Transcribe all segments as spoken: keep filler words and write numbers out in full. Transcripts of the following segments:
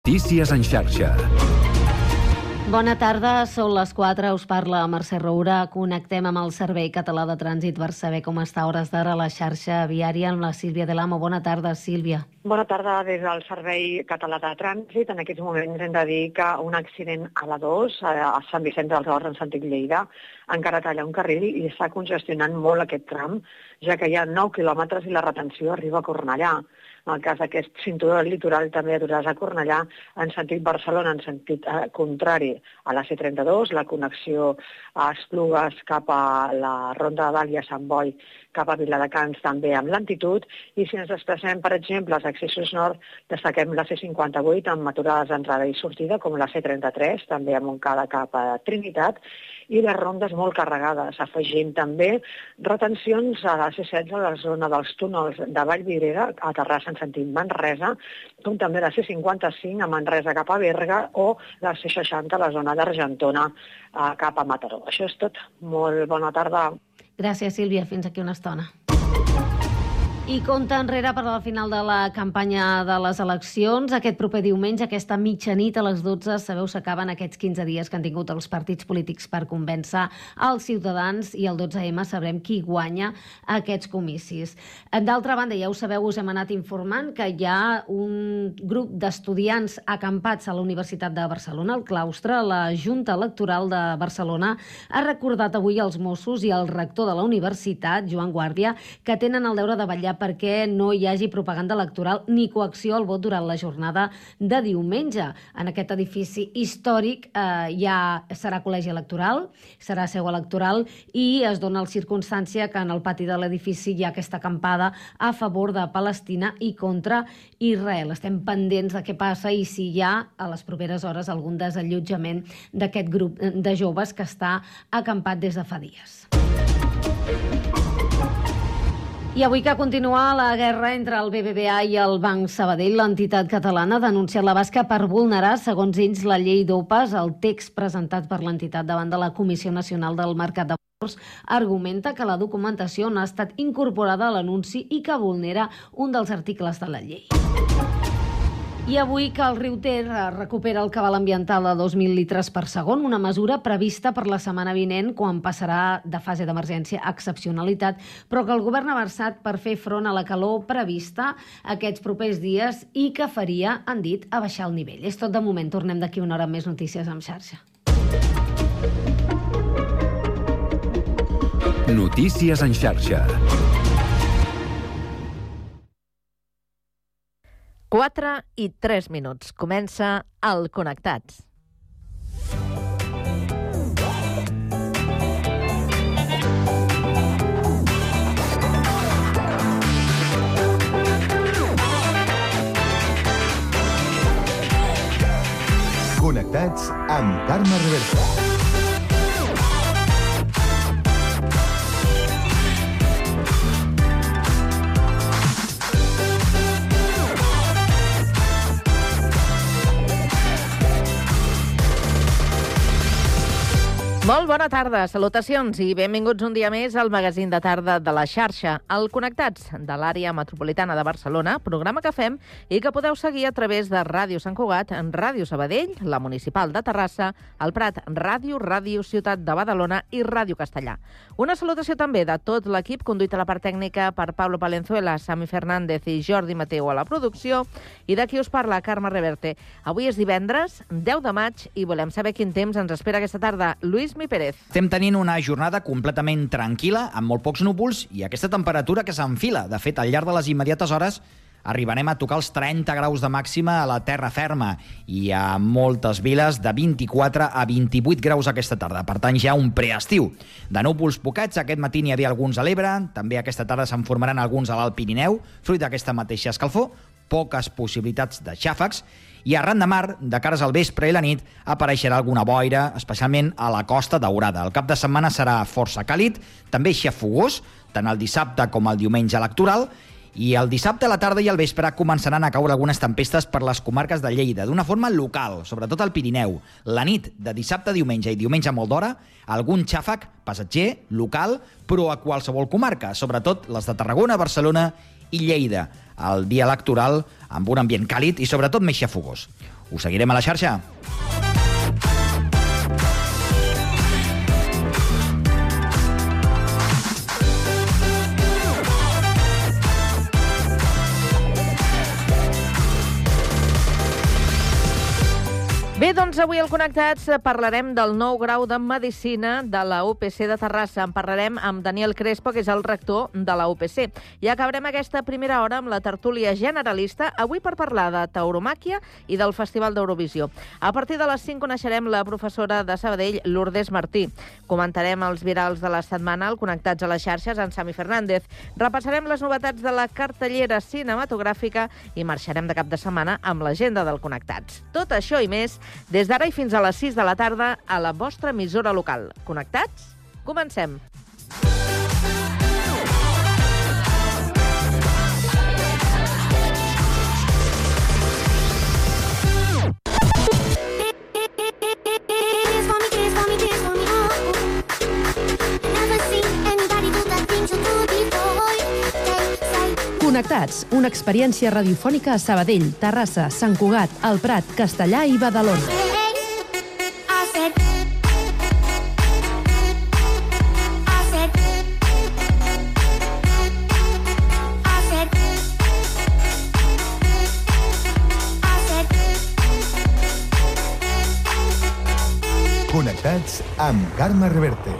Notícies en xarxa. Bona tarda, són les quatre, us parla Mercè Roura. Connectem amb el Servei Català de Trànsit per saber com està a hores d'ara la xarxa viària amb la Sílvia de l'Amo. Bona tarda, Sílvia. Bona tarda des del Servei Català de Trànsit. En aquests moments hem de dir que un accident a la dos, a Sant Vicenç dels Horts, en sentit Lleida, encara talla un carril i està congestionant molt aquest tram, ja que hi ha nou quilòmetres i la retenció arriba a Cornellà. En el cas d'aquest cinturó litoral també aturaràs a Cornellà en sentit Barcelona, en sentit eh, contrari a la C trenta-dos, la connexió a Esplugues cap a la Ronda de Dalt i a Sant Boi cap a Viladecans també amb lentitud, i si ens desplacem, per exemple, als accessos nord, destaquem la C cinquanta-vuit amb aturades d'entrada i sortida, com la C trenta-tres, també a Montcada cap a Trinitat, i les rondes molt carregades, afegint també retencions a la C setze a la zona dels túnels de Vallvidrera, a Terrassa en sentit Manresa, com també la C cinquanta-cinc a Manresa cap a Berga o la C seixanta a la zona d'Argentona cap a Mataró. Això és tot. Molt bona tarda. Gràcies, Sílvia. Fins aquí una estona. I compte enrere per al final de la campanya de les eleccions. Aquest proper diumenge, aquesta mitjanit a les dotze, sabeu, s'acaben aquests quinze dies que han tingut els partits polítics per convèncer els ciutadans, i el dotze eme sabrem qui guanya aquests comicis. D'altra banda, ja ho sabeu, us hem anat informant que hi ha un grup d'estudiants acampats a la Universitat de Barcelona, al claustre. La Junta Electoral de Barcelona ha recordat avui als Mossos i al rector de la universitat, Joan Guàrdia, que tenen el deure de vetllar perquè no hi hagi propaganda electoral ni coacció al vot durant la jornada de diumenge. En aquest edifici històric eh, ja serà col·legi electoral, serà seu electoral, i es dona la circumstància que en el pati de l'edifici hi ha aquesta acampada a favor de Palestina i contra Israel. Estem pendents de què passa i si hi ha a les properes hores algun desallotjament d'aquest grup de joves que està acampat des de fa dies. I avui que continua la guerra entre el B B V A i el Banc Sabadell, l'entitat catalana ha denunciat la basca per vulnerar, segons ells, la llei d'OPAs. El text presentat per l'entitat davant de la Comissió Nacional del Mercat de Valors argumenta que la documentació no ha estat incorporada a l'anunci i que vulnera un dels articles de la llei. I avui que el riu Ter recupera el cabal ambiental de dos mil litres per segon, una mesura prevista per la setmana vinent, quan passarà de fase d'emergència a excepcionalitat, però que el govern ha versat per fer front a la calor prevista aquests propers dies i que faria, han dit, a baixar el nivell. És tot de moment. Tornem d'aquí una hora amb més notícies en xarxa. Notícies en xarxa. quatre i tres minuts. Comença el Connectats. Connectats amb Carme Reversa. Molt bona tarda, salutacions i benvinguts un dia més al magazín de tarda de la xarxa, el Connectats de l'àrea metropolitana de Barcelona, programa que fem i que podeu seguir a través de Ràdio Sant Cugat, Ràdio Sabadell, la Municipal de Terrassa, el Prat Ràdio, Ràdio Ciutat de Badalona i Ràdio Castellà. Una salutació també de tot l'equip, conduït a la part tècnica per Pablo Palenzuela, Sami Fernández i Jordi Mateu a la producció, i d'aquí us parla Carme Reverte. Avui és divendres, deu de maig, i volem saber quin temps ens espera aquesta tarda. Lluís Pérez. Estem tenint una jornada completament tranquil·la, amb molt pocs núvols i aquesta temperatura que s'enfila. De fet, al llarg de les immediates hores arribarem a tocar els trenta graus de màxima a la terra ferma i a moltes viles de vint-i-quatre a vint-i-vuit graus aquesta tarda. Per tant, ja un preestiu. De núvols pocats, aquest matí n'hi havia alguns a l'Ebre, també aquesta tarda se'n formaran alguns a l'Alt Pirineu, fruit d'aquesta mateixa escalfor, poques possibilitats de xàfecs, i arran de mar, de cares al vespre i la nit, apareixerà alguna boira, especialment a la Costa Daurada. El cap de setmana serà força càlid, també xafogós, tant el dissabte com el diumenge electoral, i el dissabte a la tarda i al vespre començaran a caure algunes tempestes per les comarques de Lleida, d'una forma local, sobretot al Pirineu. La nit de dissabte a diumenge i diumenge a molt d'hora, algun xàfec passatger, local, però a qualsevol comarca, sobretot les de Tarragona, Barcelona i Lleida. El dia electoral amb un ambient càlid i sobretot més xafogós. Us seguirem a la xarxa. Bé, doncs avui al Connectats parlarem del nou grau de Medicina de la U P C de Terrassa. En parlarem amb Daniel Crespo, que és el rector de la U P C. I acabarem aquesta primera hora amb la tertúlia generalista, avui per parlar de tauromàquia i del Festival d'Eurovisió. A partir de les cinc coneixerem la professora de Sabadell, Lourdes Martí. Comentarem els virals de la setmana al Connectats a les xarxes amb Sami Fernández. Repassarem les novetats de la cartellera cinematogràfica i marxarem de cap de setmana amb l'agenda del Connectats. Tot això i més des d'ara i fins a les sis de la tarda a la vostra emissora local. Connectats? Comencem! Connectats, una experiència radiofònica a Sabadell, Terrassa, Sant Cugat, El Prat, Castellà i Badalona. Connectats amb Carme Reverte.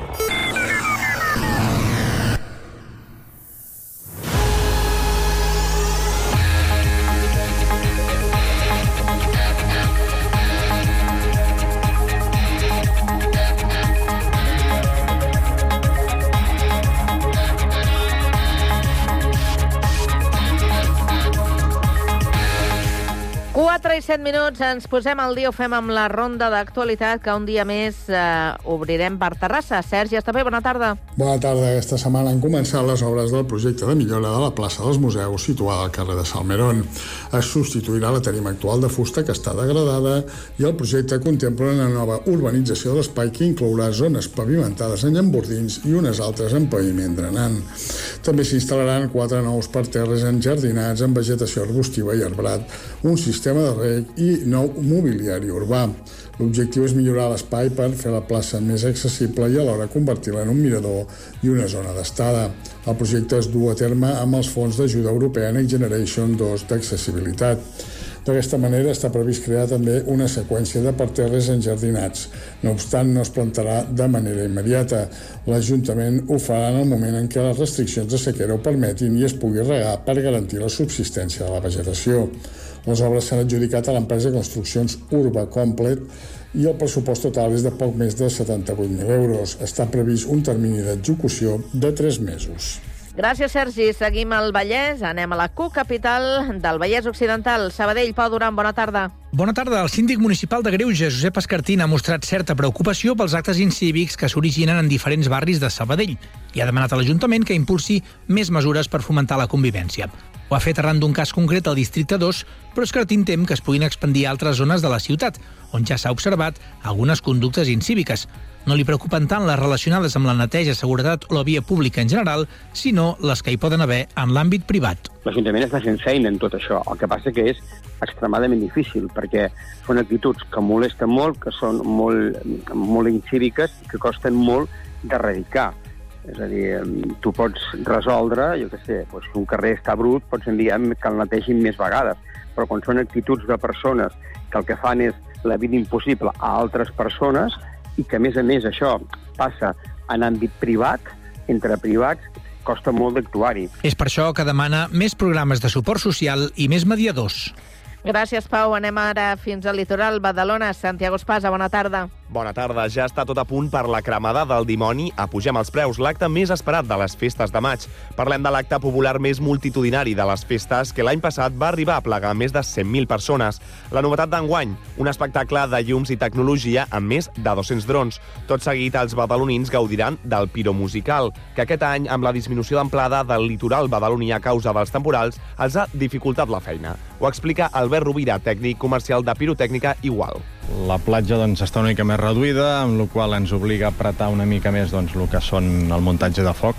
quatre i set minuts, ens posem al dia, ho fem amb la ronda d'actualitat, que un dia més eh, obrirem per Terrassa. Sergi Estapé, bona tarda. Bona tarda. Aquesta setmana han començat les obres del projecte de millora de la plaça dels Museus, situada al carrer de Salmerón. Es substituirà la tarima actual de fusta, que està degradada, i el projecte contempla una nova urbanització de l'espai que inclourà zones pavimentades en llambordins i unes altres en paviment drenant. També s'instal·laran quatre nous parterres enjardinats amb vegetació arbustiva i arbrat, un sistema de reg i nou mobiliari urbà. L'objectiu és millorar l'espai per fer la plaça més accessible i alhora convertir-la en un mirador i una zona d'estada. El projecte es du a terme amb els fons d'ajuda europea Next Generation dos d'accessibilitat. D'aquesta manera està previst crear també una seqüència de parterres enjardinats. No obstant, no es plantarà de manera immediata. L'Ajuntament ho farà en el moment en què les restriccions de sequera ho permetin i es pugui regar per garantir la subsistència de la vegetació. Les obres s'han adjudicat a l'empresa de construccions Urba Complet i el pressupost total és de poc més de setanta-vuit mil euros. Està previst un termini d'execució de tres mesos. Gràcies, Sergi. Seguim al Vallès. Anem a la cocapital del Vallès Occidental. Sabadell, Pau Duran, bona tarda. Bona tarda. El síndic municipal de Greuges, Josep Escartín, ha mostrat certa preocupació pels actes incívics que s'originen en diferents barris de Sabadell i ha demanat a l'Ajuntament que impulsi més mesures per fomentar la convivència. Ho ha fet arran d'un cas concret al districte dos, però Escartín tem que es puguin expandir a altres zones de la ciutat, on ja s'ha observat algunes conductes incíviques. No li preocupen tant les relacionades amb la neteja, seguretat o la via pública en general, sinó les que hi poden haver en l'àmbit privat. L'Ajuntament està fent feina en tot això. El que passa que és extremadament difícil, perquè són actituds que molesten molt, que són molt, molt incíviques i que costen molt d'erradicar. És a dir, tu pots resoldre, jo què sé, doncs, si un carrer està brut, pots enviar que el netegin més vegades, però quan són actituds de persones que el que fan és la vida impossible a altres persones i que, a més a més, això passa en àmbit privat, entre privats, costa molt d'actuar-hi. És per això que demana més programes de suport social i més mediadors. Gràcies, Pau. Anem ara fins al litoral. Badalona, Santiago Espasa, bona tarda. Bona tarda. Ja està tot a punt per la cremada del dimoni a Pugem els Preus, l'acte més esperat de les festes de maig. Parlem de l'acte popular més multitudinari de les festes, que l'any passat va arribar a plegar més de cent mil persones. La novetat d'enguany, un espectacle de llums i tecnologia amb més de dos-cents drons. Tot seguit, els badalonins gaudiran del piromusical, que aquest any, amb la disminució d'amplada del litoral badaloní a causa dels temporals, els ha dificultat la feina. Ho explica Albert Rovira, tècnic comercial de pirotècnica Igual. La platja doncs, està una mica més reduïda, amb la qual ens obliga a apretar una mica més doncs, el que són el muntatge de focs.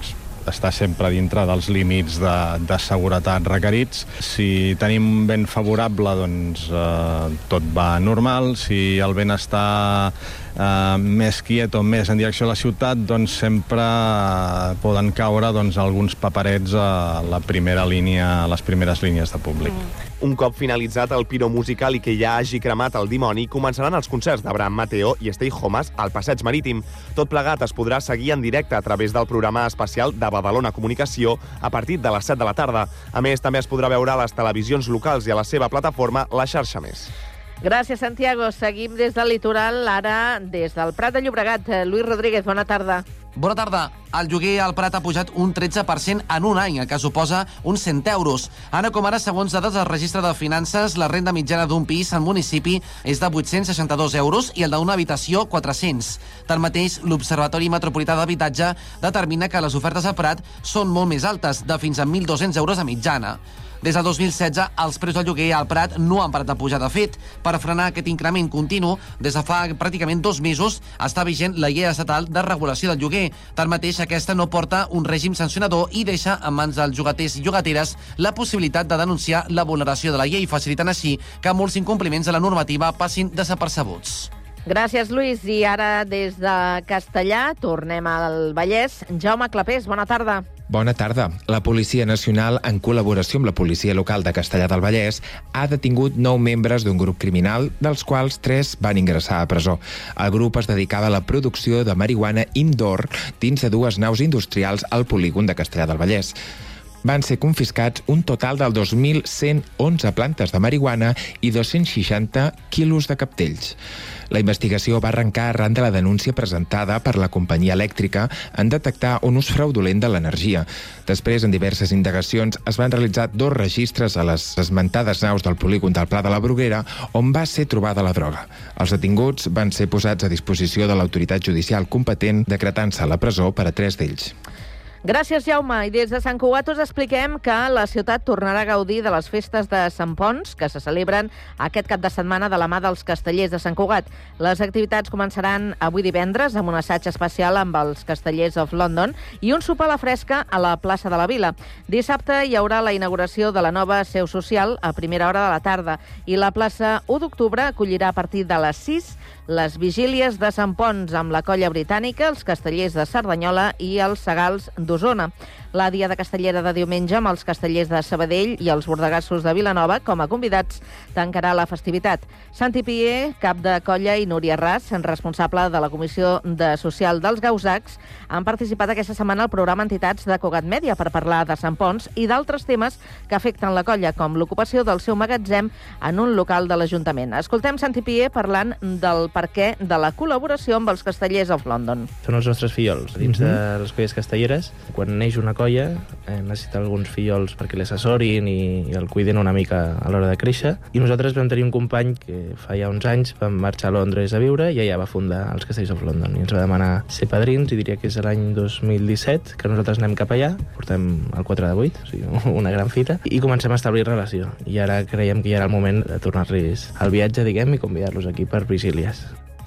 està sempre dintre dels límits de, de seguretat requerits. Si tenim vent favorable, doncs eh, tot va normal. Si el vent està eh, més quiet o més en direcció a la ciutat, doncs sempre poden caure doncs, alguns paperets a la primera línia, a les primeres línies de públic. Mm. Un cop finalitzat el piro musical i que ja hagi cremat el dimoni, començaran els concerts d'Abraham Mateo i Stay Homes al Passeig Marítim. Tot plegat es podrà seguir en directe a través del programa especial de Badalona Comunicació a partir de les set de la tarda. A més, també es podrà veure a les televisions locals i a la seva plataforma La Xarxa Més. Gràcies, Santiago. Seguim des del litoral, ara des del Prat de Llobregat. Lluís Rodríguez, bona tarda. Bona tarda. El lloguer al Prat ha pujat un tretze per cent en un any, el que suposa uns cent euros. Ara com ara, segons dades del Registre de Finances, la renda mitjana d'un pis al municipi és de vuit-cents seixanta-dos euros i el d'una habitació quatre-cents. Tanmateix, l'Observatori Metropolità d'Habitatge determina que les ofertes al Prat són molt més altes, de fins a mil dos-cents euros de mitjana. Des del dos mil setze, els preus del lloguer al Prat no han parat de pujar. De fet, per frenar aquest increment continu, des de fa pràcticament dos mesos està vigent la llei estatal de regulació del lloguer. Tanmateix, aquesta no porta un règim sancionador i deixa en mans dels llogaters i llogateres la possibilitat de denunciar la vulneració de la llei, facilitant així que molts incompliments de la normativa passin desapercebuts. Gràcies, Lluís. I ara, des de Castellà, tornem al Vallès. Jaume Clapés, bona tarda. Bona tarda. La Policia Nacional, en col·laboració amb la Policia Local de Castellà del Vallès, ha detingut nou membres d'un grup criminal, dels quals tres van ingressar a presó. El grup es dedicava a la producció de marihuana indoor dins de dues naus industrials al polígon de Castellà del Vallès. Van ser confiscats un total del dos mil cent onze plantes de marihuana i dos-cents seixanta quilos de captells. La investigació va arrencar arran de la denúncia presentada per la companyia elèctrica en detectar un ús fraudulent de l'energia. Després, en diverses indagacions, es van realitzar dos registres a les esmentades naus del polígon del Pla de la Bruguera, on va ser trobada la droga. Els detinguts van ser posats a disposició de l'autoritat judicial competent, decretant-se la presó per a tres d'ells. Gràcies, Jaume. I des de Sant Cugat us expliquem que la ciutat tornarà a gaudir de les festes de Sant Ponç, que se celebren aquest cap de setmana de la mà dels castellers de Sant Cugat. Les activitats començaran avui divendres amb un assaig especial amb els Castellers of London i un sopar a la fresca a la plaça de la Vila. Dissabte hi haurà la inauguració de la nova seu social a primera hora de la tarda i la plaça u d'octubre acollirà a partir de les sis les vigílies de Sant Ponç amb la colla britànica, els castellers de Cerdanyola i els segals d'Osona. La Diada Castellera de diumenge amb els castellers de Sabadell i els bordegassos de Vilanova com a convidats tancarà la festivitat. Santi Pié, cap de colla, i Núria Ras, responsable de la Comissió de Social dels Gausacs, han participat aquesta setmana al programa Entitats de Cugat Mèdia per parlar de Sant Ponç i d'altres temes que afecten la colla, com l'ocupació del seu magatzem en un local de l'Ajuntament. Escoltem Santi Pié parlant del perquè de la col·laboració amb els Castellers of London. Són els nostres fillols dins de les colles castelleres. Quan neix una colla eh, necessita alguns fillols perquè l'assessorin i, i el cuidin una mica a l'hora de créixer. I nosaltres vam tenir un company que fa ja uns anys vam marxar a Londres a viure i allà va fundar els Castellers of London. I ens va demanar ser padrins i diria que és l'any dos mil disset que nosaltres anem cap allà. Portem el quatre de vuit, o sigui, una gran fita. I comencem a establir relació. I ara creiem que ja era el moment de tornar-los al viatge, diguem, i convidar-los aquí per vigílies.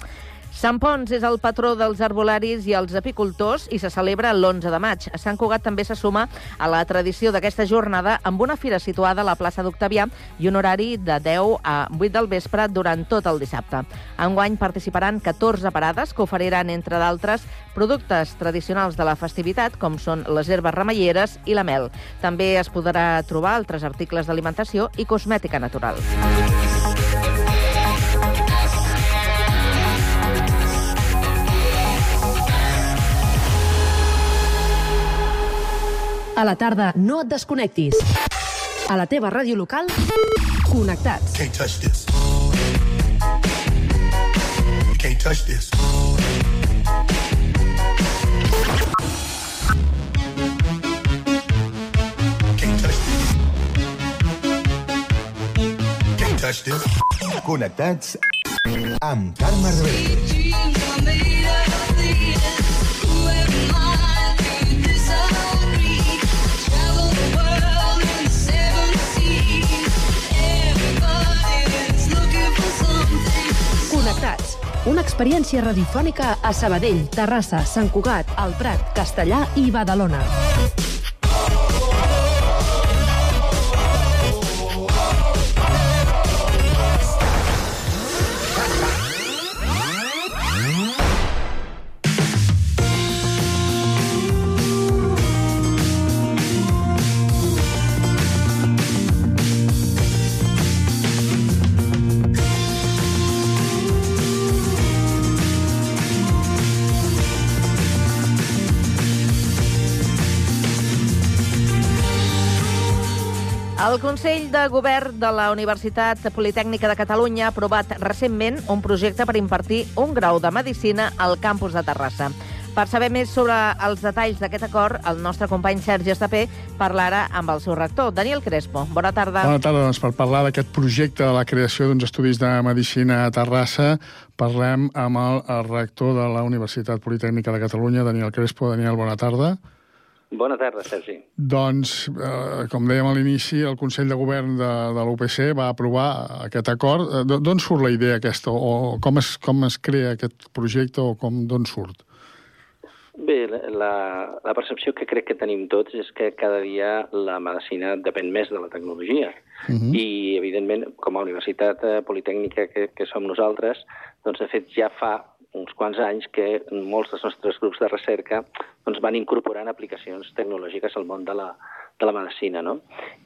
Sant Ponç és el patró dels arbolaris i els apicultors i se celebra l'onze de maig. A Sant Cugat també se suma a la tradició d'aquesta jornada amb una fira situada a la plaça d'Octavià i un horari de deu a vuit del vespre durant tot el dissabte. Enguany participaran catorze parades que oferiran, entre d'altres, productes tradicionals de la festivitat, com són les herbes remeieres i la mel. També es podrà trobar altres articles d'alimentació i cosmètica natural. A la tarda, no et desconnectis. A la teva ràdio local, connectats. Can't touch this. You can't touch this. Can't touch this. Can't touch this. Connectats amb Carme Reverte. Connectats una experiència radiofònica a Sabadell, Terrassa, Sant Cugat, El Prat, Castellà i Badalona. El Consell de Govern de la Universitat Politècnica de Catalunya ha aprovat recentment un projecte per impartir un grau de Medicina al campus de Terrassa. Per saber més sobre els detalls d'aquest acord, el nostre company Sergi Estapé parlarà amb el seu rector, Daniel Crespo. Bona tarda. Bona tarda. Doncs per parlar d'aquest projecte de la creació d'uns estudis de Medicina a Terrassa, parlem amb el, el rector de la Universitat Politècnica de Catalunya, Daniel Crespo. Daniel, bona tarda. Bona tarda, Sergi. Doncs, eh, com dèiem a l'inici, el Consell de Govern de, de l'U P C va aprovar aquest acord. D'on surt la idea aquesta? O com es, com es crea aquest projecte o com d'on surt? Bé, la, la percepció que crec que tenim tots és que cada dia la medicina depèn més de la tecnologia. Uh-huh. I, evidentment, com a Universitat Politècnica que, que som nosaltres, doncs, de fet, ja fa uns quants anys que molts dels nostres grups de recerca doncs, van incorporant aplicacions tecnològiques al món de la, de la medicina, no?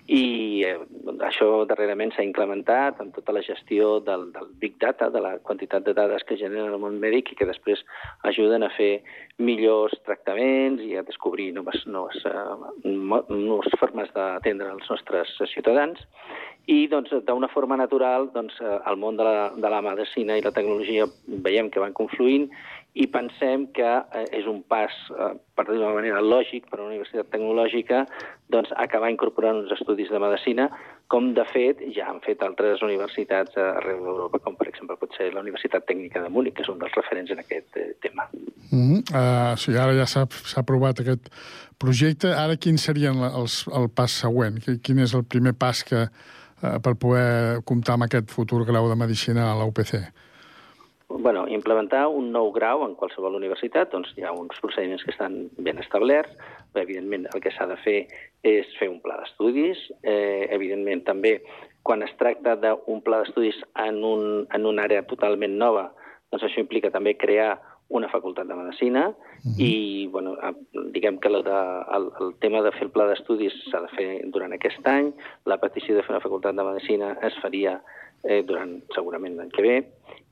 I eh, això darrerament s'ha incrementat amb tota la gestió del, del Big Data, de la quantitat de dades que generen el món mèdic i que després ajuden a fer millors tractaments i a descobrir noves, noves, uh, noves formes d'atendre els nostres ciutadans. I doncs, d'una forma natural, doncs, el món de la, de la medicina i la tecnologia veiem que van confluint i pensem que és un pas, per dir d'una manera lògic, per a una universitat tecnològica, doncs, acabar incorporant uns estudis de medicina, com de fet ja han fet altres universitats arreu d'Europa, com per exemple pot ser la Universitat Tècnica de Múnich, que és un dels referents en aquest eh, tema. Mm-hmm. uh, sí, ara ja s'ha aprovat aquest projecte. Ara quin seria el, el pas següent? Quin és el primer pas que per poder comptar amb aquest futur grau de Medicina a la U P C? Bueno, implementar un nou grau en qualsevol universitat, doncs hi ha uns procediments que estan ben establerts. Evidentment, el que s'ha de fer és fer un pla d'estudis. Eh, evidentment, també, quan es tracta d'un pla d'estudis en, un, en una àrea totalment nova, doncs això implica també crear una facultat de medicina uh-huh. i, bueno, diguem que el, de, el, el tema de fer el pla d'estudis s'ha de fer durant aquest any, la petició de fer una facultat de medicina es faria eh, durant, segurament, l'any que ve,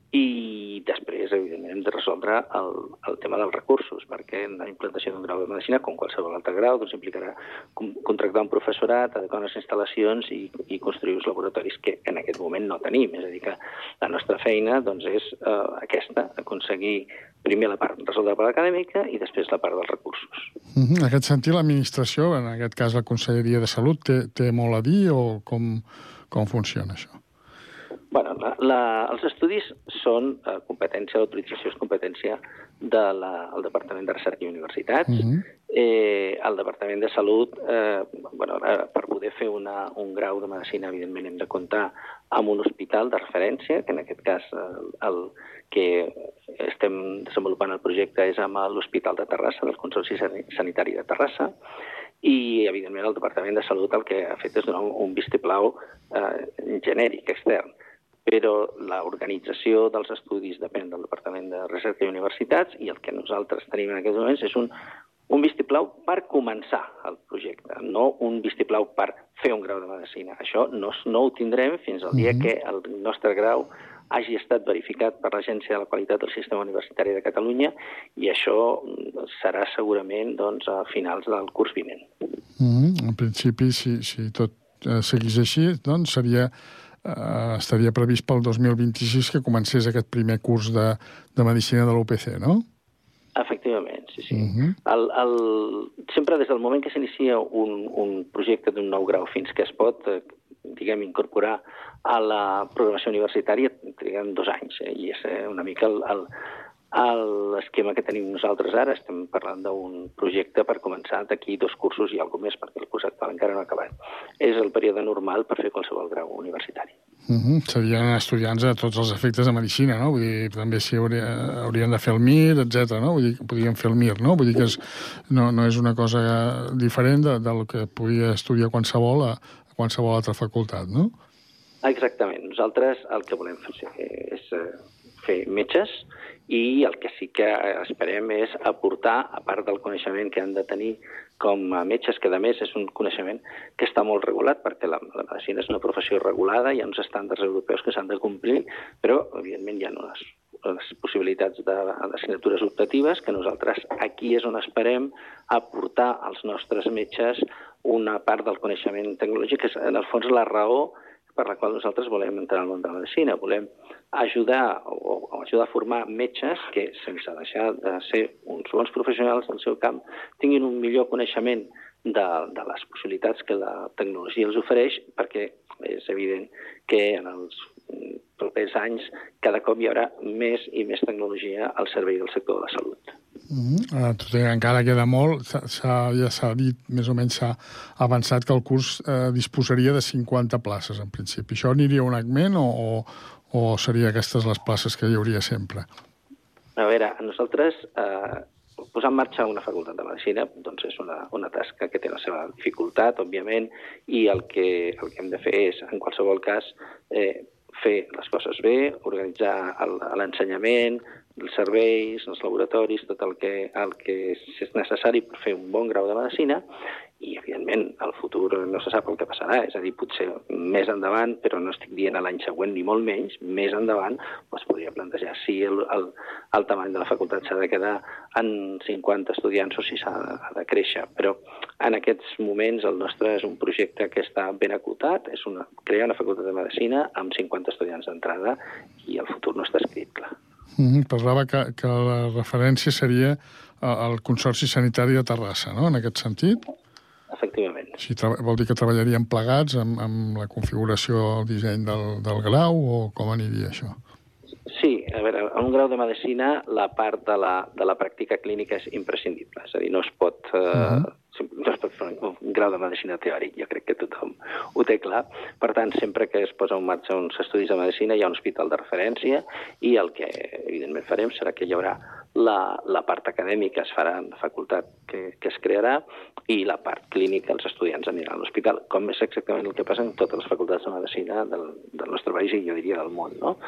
i després, evidentment, hem de resoldre el, el tema dels recursos, perquè la implantació d'un grau de medicina, com qualsevol altre grau, doncs implicarà contractar un professorat, adequar unes instal·lacions i, i construir uns laboratoris que en aquest moment no tenim. És a dir, que la nostra feina doncs, és eh, aquesta, aconseguir primer la part, resoldre la part acadèmica i després la part dels recursos. Mm-hmm. En aquest sentit, l'administració, en aquest cas la Conselleria de Salut, té, té molt a dir o com, com funciona això? Bueno, la, la, els estudis són eh, competència, l'autorització és competència del de Departament de Recerca i Universitats. Uh-huh. eh, el Departament de Salut, eh, bueno, per poder fer una, un grau de medicina, evidentment, hem de comptar amb un hospital de referència, que en aquest cas el, el que estem desenvolupant el projecte és amb l'Hospital de Terrassa, del Consorci Sanitari de Terrassa, i, evidentment, el Departament de Salut el que ha fet és donar un, un vistiplau eh, genèric, extern. Però l'organització dels estudis depèn del Departament de Recerca i Universitats i el que nosaltres tenim en aquests moments és un, un vistiplau per començar el projecte, no un vistiplau per fer un grau de medicina. Això no, no ho tindrem fins al dia que el nostre grau hagi estat verificat per l'Agència de la Qualitat del Sistema Universitari de Catalunya i això serà segurament doncs, a finals del curs vinent. Mm-hmm. En principi, si, si tot eh, seguís així, doncs seria... Uh, estaria previst pel dos mil vint-i-sis que comencés aquest primer curs de, de Medicina de l'U P C, no? Efectivament, sí, sí. Uh-huh. el, el, sempre des del moment que s'inicia un, un projecte d'un nou grau fins que es pot, eh, diguem, incorporar a la programació universitària, triguen dos anys, eh, i és eh, una mica el, el, L'esquema que tenim nosaltres ara, estem parlant d'un projecte per començar d'aquí dos cursos i alguna més, perquè el curs actual encara no ha acabat. És el període normal per fer qualsevol grau universitari. Uh -huh. Serien estudiants a tots els efectes de medicina, no? Vull dir, també si hauria, haurien de fer el M I R, etcètera, no? Vull dir, podrien fer el M I R, no? Vull dir que és, no, no és una cosa diferent de, del que podia estudiar qualsevol a, a qualsevol altra facultat, no? Exactament. Nosaltres el que volem fer és fer metges i el que sí que esperem és aportar, a part del coneixement que han de tenir com a metges, que a més és un coneixement que està molt regulat, perquè la, la medicina és una professió regulada, hi ha uns estàndards europeus que s'han de complir, però, evidentment, hi ha unes, unes possibilitats d'assignatures optatives que nosaltres aquí és on esperem aportar als nostres metges una part del coneixement tecnològic, que és, en el fons, la raó per la qual nosaltres volem entrar al món de la medicina. Volem ajudar o, o ajudar a formar metges que, sense deixar de ser uns bons professionals del seu camp, tinguin un millor coneixement de, de les possibilitats que la tecnologia els ofereix, perquè és evident que en els propers anys cada cop hi haurà més i més tecnologia al servei del sector de la salut. Mm-hmm. Tot i que encara queda molt, ja s'ha dit, més o menys s'ha avançat que el curs eh, disposaria de cinquanta places, en principi. Això aniria un augment o, o, o seria aquestes les places que hi hauria sempre? A veure, nosaltres eh, posar en marxa una facultat de medicina doncs és una, una tasca que té la seva dificultat, òbviament, i el que, el que hem de fer és, en qualsevol cas, eh, fer les coses bé, organitzar l'ensenyament, els serveis, els laboratoris, tot el que, el que és necessari per fer un bon grau de medicina, i, evidentment, el futur no se sap el que passarà, és a dir, potser més endavant, però no estic dient a l'any següent ni molt menys, més endavant es podria plantejar si el, el, el tamany de la facultat s'ha de quedar en cinquanta estudiants o si s'ha de, de créixer, però en aquests moments el nostre és un projecte que està ben acotat, és una, crear una facultat de medicina amb cinquanta estudiants d'entrada i el futur no està escrit, clar. Mm-hmm. Parlava que, que la referència seria el Consorci Sanitari de Terrassa, no?, en aquest sentit? Efectivament. Si vol dir que treballaríem plegats amb, amb la configuració, el disseny del, del grau, o com aniria això? Sí, a veure, en un grau de medicina la part de la, de la pràctica clínica és imprescindible, és a dir, no es pot... Eh, uh-huh. no es pot fer un grau de medicina teòric, jo crec que tothom ho té clar. Per tant, sempre que es posa en marxa uns estudis de medicina hi ha un hospital de referència i el que, evidentment, farem serà que hi haurà la, la part acadèmica es farà en la facultat que, que es crearà i la part clínica els estudiants aniran a l'hospital, com és exactament el que passa en totes les facultats de medicina del, del nostre país i jo diria del món, no?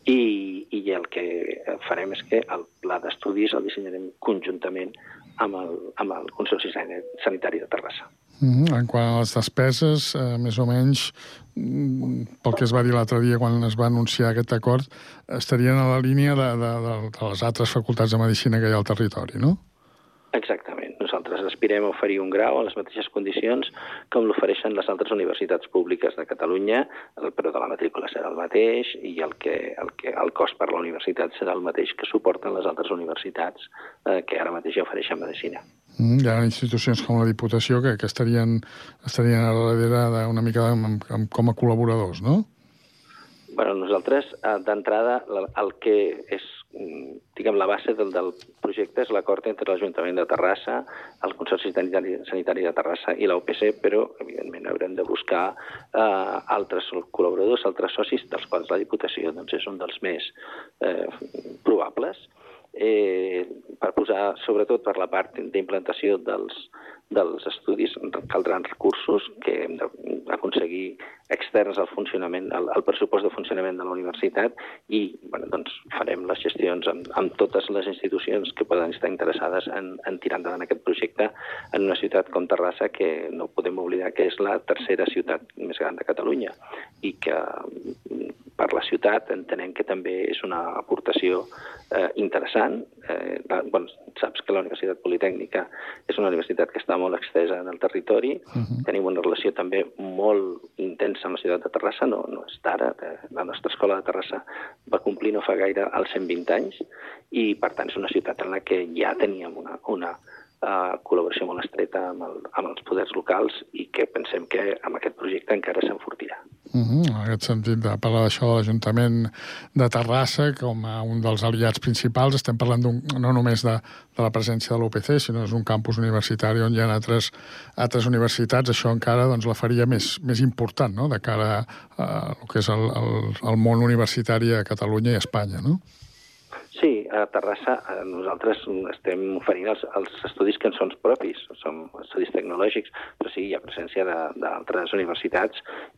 I, i el que farem és que el pla d'estudis el dissenyarem conjuntament amb el, amb el Consorci Sanitari de Terrassa. Mm-hmm. En quant a les despeses, eh, més o menys, pel que es va dir l'altre dia quan es va anunciar aquest acord, estarien a la línia de, de, de, de les altres facultats de medicina que hi ha al territori, no? Exactament. Nosaltres aspirem a oferir un grau en les mateixes condicions com l'ofereixen les altres universitats públiques de Catalunya, el preu de la matrícula serà el mateix i el, que, el, que, el cost per la universitat serà el mateix que suporten les altres universitats eh, que ara mateix ofereixen medicina. Mm, hi ha institucions com la Diputació que, que estarien, estarien a darrere una mica amb, amb, com a col·laboradors, no? Bueno, nosaltres, d'entrada, el que és, diguem, la base del, del projecte és l'acord entre l'Ajuntament de Terrassa, el Consorci Sanitari, Sanitari de Terrassa i la U P C, però, evidentment, haurem de buscar eh, altres col·laboradors, altres socis, dels quals la Diputació doncs, és un dels més eh, probables, eh, per posar, sobretot per la part d'implantació dels, dels estudis, caldran recursos que hem d'aconseguir externs al funcionament, al, al pressupost de funcionament de la universitat i bueno, doncs farem les gestions amb, amb totes les institucions que poden estar interessades en, en tirar endavant aquest projecte en una ciutat com Terrassa, que no podem oblidar que és la tercera ciutat més gran de Catalunya i que per la ciutat entenem que també és una aportació eh, interessant. Eh, bueno, saps que la Universitat Politècnica és una universitat que està molt extesa en el territori. Uh-huh. Tenim una relació també molt intensa amb la ciutat de Terrassa, no, no és d'ara. La nostra escola de Terrassa va complir no fa gaire els cent vint anys i, per tant, és una ciutat en la que ja teníem una, una, uh, col·laboració molt estreta amb, el, amb els poders locals i que pensem que amb aquest projecte encara s'enfortirà. Uh -huh. En aquest sentit, de parlar d'això de l'Ajuntament de Terrassa com a un dels aliats principals, estem parlant no només de, de la presència de l'U P C, sinó és un campus universitari on hi ha altres, altres universitats. Això encara doncs, la faria més, més important, no?, de cara a el que és el, el, el món universitari a Catalunya i a Espanya, no? Sí, a Terrassa nosaltres estem oferint els, els estudis que ens són propis, són estudis tecnològics, però sí, hi ha presència d'altres universitats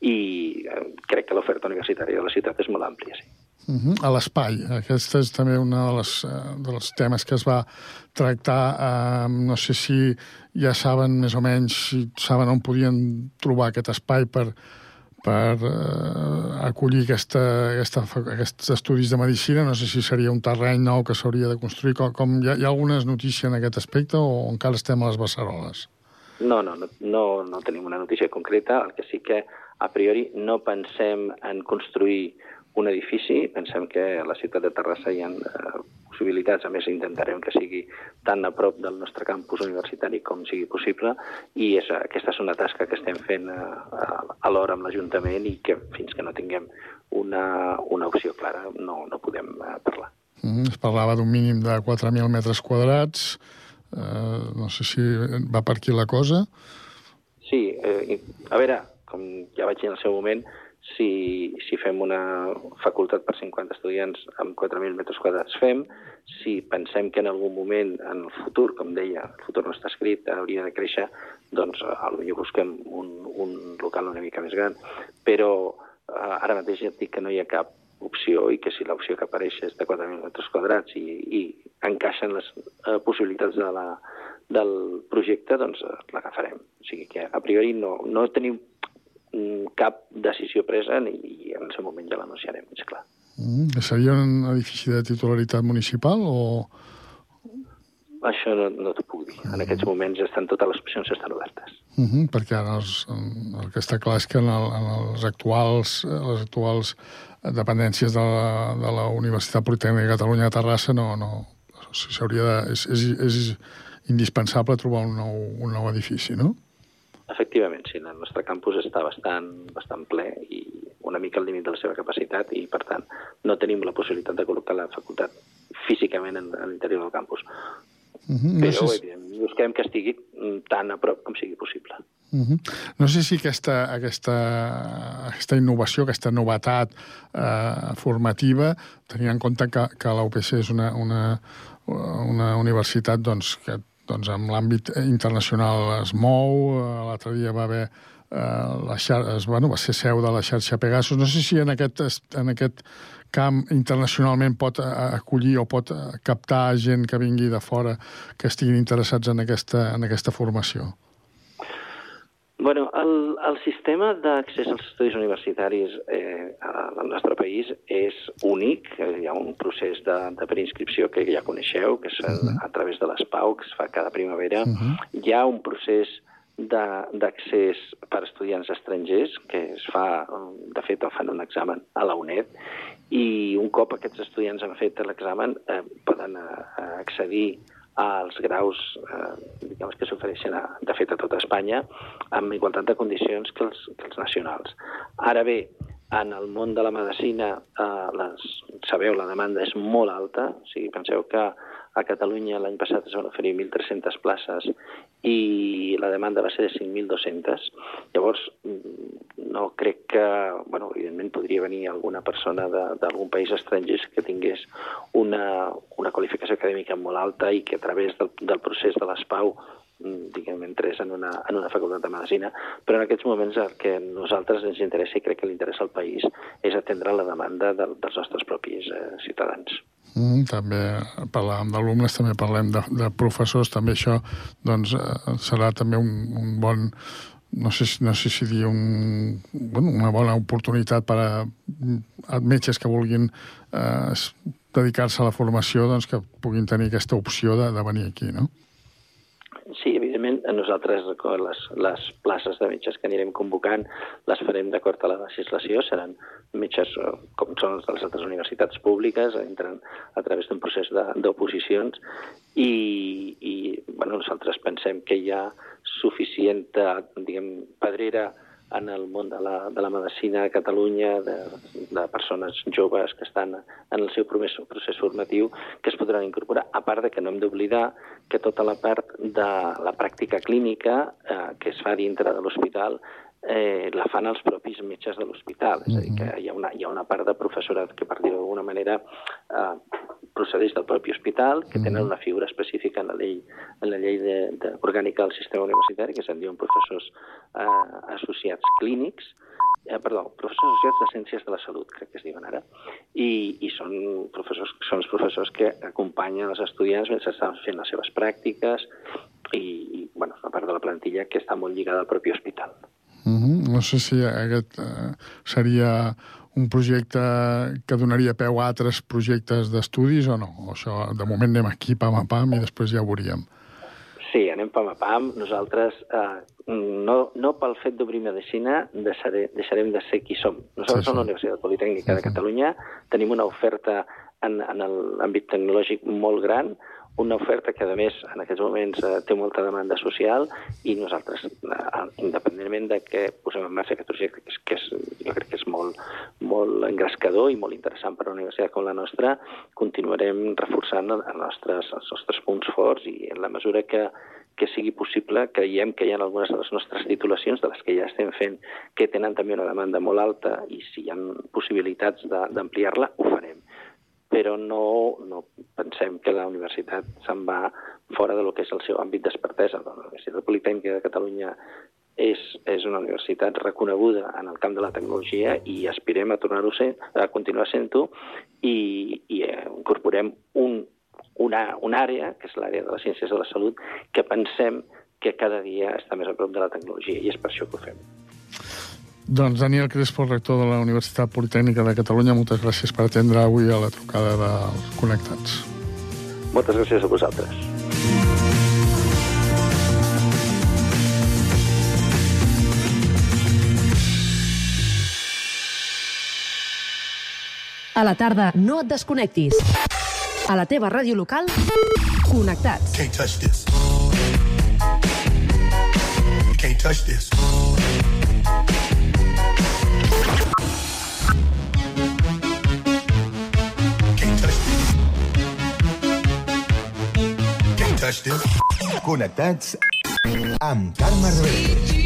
i eh, crec que l'oferta universitària de la ciutat és molt àmplia, sí. Uh -huh. A l'espai, aquest és també un de les, de els temes que es va tractar. Eh, no sé si ja saben més o menys, si saben on podien trobar aquest espai per per eh, acollir aquesta, aquesta, aquests estudis de medicina. No sé si seria un terreny nou que s'hauria de construir. Com, com hi, ha, hi ha algunes notícies en aquest aspecte o encara estem a les beceroles? No, no, no, no, no tenim una notícia concreta. El que sí que a priori no pensem en construir un edifici, pensem que a la ciutat de Terrassa hi ha eh, possibilitats, a més intentarem que sigui tan a prop del nostre campus universitari com sigui possible, i és, aquesta és una tasca que estem fent eh, alhora amb l'Ajuntament i que fins que no tinguem una, una opció clara no, no podem eh, parlar. Mm, es parlava d'un mínim de quatre mil metres quadrats, eh, no sé si va per aquí la cosa. Sí, eh, a veure, com ja vaig dir en el seu moment, Si, si fem una facultat per cinquanta estudiants amb quatre mil metres quadrats fem, si pensem que en algun moment en el futur, com deia, el futur no està escrit, hauria de créixer, doncs potser busquem un, un local una mica més gran. Però eh, ara mateix ja et dic que no hi ha cap opció i que si l'opció que apareix és de quatre mil metres quadrats i, i encaixen les eh, possibilitats de la, del projecte, doncs eh, l'agafarem. O sigui que a priori no, no tenim cap decisió presa i en aquest moment ja l'anunciarem, és clar. Mm, seria un edifici de titularitat municipal o...? Això no, no t'ho puc dir. En aquests moments estan totes les opcions estan obertes. Uh -huh, perquè ara els, el que està clar és que en, el, en els actuals, les actuals dependències de la, de la Universitat Politècnica de Catalunya de Terrassa no, no, s'hauria de, és, és, és indispensable trobar un nou, un nou edifici, no? Efectivament, sí. El nostre campus està bastant, bastant ple i una mica al límit de la seva capacitat i, per tant, no tenim la possibilitat de col·locar la facultat físicament en, en l'interior del campus. Uh -huh. No Però, sé si... evidentment, busquem que estigui tan a prop com sigui possible. Uh -huh. No sé si aquesta, aquesta, aquesta innovació, aquesta novetat eh, formativa, tenint en compte que, que la U P C és una, una, una universitat doncs, que doncs, en l'àmbit internacional es mou. L'altre dia va haver eh, la xarxa, bueno, va ser seu de la xarxa Pegasus. No sé si en aquest, en aquest camp internacionalment pot acollir o pot captar gent que vingui de fora que estiguin interessats en aquesta, en aquesta formació. Bueno, el, el sistema d'accés als estudis universitaris eh, al nostre país és únic. Hi ha un procés de, de preinscripció que ja coneixeu, que és uh-huh. a través de l'S P A U, que es fa cada primavera. Uh-huh. Hi ha un procés d'accés per estudiants estrangers, que es fa, de fet, fan un examen a la UNED, i un cop aquests estudiants han fet l'examen eh, poden eh, accedir als graus eh, diguem, que s'ofereixen, de fet, a tota Espanya, amb igualtat de condicions que els, que els nacionals. Ara bé, en el món de la medicina, eh, les, sabeu, la demanda és molt alta. O sigui, penseu que a Catalunya l'any passat es van oferir mil tres-centes places i la demanda va ser de cinc mil dues-centes. Llavors, no crec que... Bueno, evidentment podria venir alguna persona d'algun país estranger que tingués una, una qualificació acadèmica molt alta i que a través del, del procés de l'S P A U diguem, entrés en una, en una facultat de medicina, però en aquests moments el que a nosaltres ens interessa i crec que li interessa al país és atendre la demanda de, dels nostres propis eh, ciutadans. Mm, també parlàvem d'alumnes, també parlem de, de professors, també això doncs, eh, serà també un, un bon, no sé, no sé si dir un, bueno, una bona oportunitat per a, a metges que vulguin eh, dedicar-se a la formació, doncs, que puguin tenir aquesta opció de, de venir aquí, no? Sí, evidentment, nosaltres nosaltres les, les places de metges que anirem convocant les farem d'acord a la legislació, seran metges com són les de les altres universitats públiques, entren a través d'un procés d'oposicions i, i bueno, nosaltres pensem que hi ha suficient, diguem, pedrera en el món de la, de la medicina a Catalunya, de, de persones joves que estan en el seu procés, procés formatiu, que es podran incorporar. A part de que no hem d'oblidar que tota la part de la pràctica clínica eh, que es fa dintre de l'hospital eh, la fan els propis metges de l'hospital. És a dir, que hi ha una, hi ha una part de professorat que, per dir-ho d'alguna manera, eh, procedeix del propi hospital, que tenen una figura específica en la llei, en la llei de, de orgànica del sistema universitari, que se'n diuen professors eh, associats clínics, eh, perdó, professors associats de ciències de la salut, crec que es diuen ara, i, i són, professors, són els professors que acompanyen els estudiants mentre estan fent les seves pràctiques i, i bueno, una part de la plantilla que està molt lligada al propi hospital. Uh-huh. No sé si aquest eh, seria un projecte que donaria peu a altres projectes d'estudis o no? O això, de moment anem aquí pam a pam i després ja ho veuríem. Sí, anem pam a pam. Nosaltres, eh, no, no pel fet d'obrir medicina, deixare, deixarem de ser qui som. Nosaltres sí, sí. som la Universitat Politècnica sí, de Catalunya, tenim una oferta en, en l'àmbit tecnològic molt gran, una oferta que, a més, en aquests moments eh, té molta demanda social i nosaltres, eh, independentment de que posem en marxa aquest projecte, que, és, que és, jo crec que és molt, molt engrescador i molt interessant per a una universitat com la nostra, continuarem reforçant els nostres, els nostres punts forts i en la mesura que, que sigui possible, creiem que hi ha algunes de les nostres titulacions, de les que ja estem fent, que tenen també una demanda molt alta i si hi ha possibilitats d'ampliar-la, ho farem. Però no, no pensem que la universitat se'n va fora de lo que és el seu àmbit d'expertesa. La Universitat Politècnica de Catalunya és, és una universitat reconeguda en el camp de la tecnologia i aspirem a tornar-ho sent, a continuar sent-ho i, i incorporem un, una, una àrea, que és l'àrea de les ciències de la salut, que pensem que cada dia està més a prop de la tecnologia i és per això que ho fem. Doncs Daniel Crespo, rector de la Universitat Politècnica de Catalunya, moltes gràcies per atendre avui a la trucada dels Connectats. Moltes gràcies a vosaltres. A la tarda no et desconnectis. A la teva ràdio local, Connectats. Can't touch this. Can't touch this. Connectats amb Carme Rebell.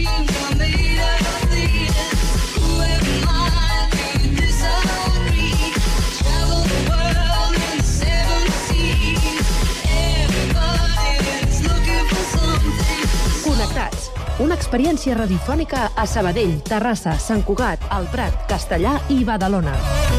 Connectats, una experiència radiofònica a Sabadell, Terrassa, Sant Cugat, El Prat, Castellà i Badalona.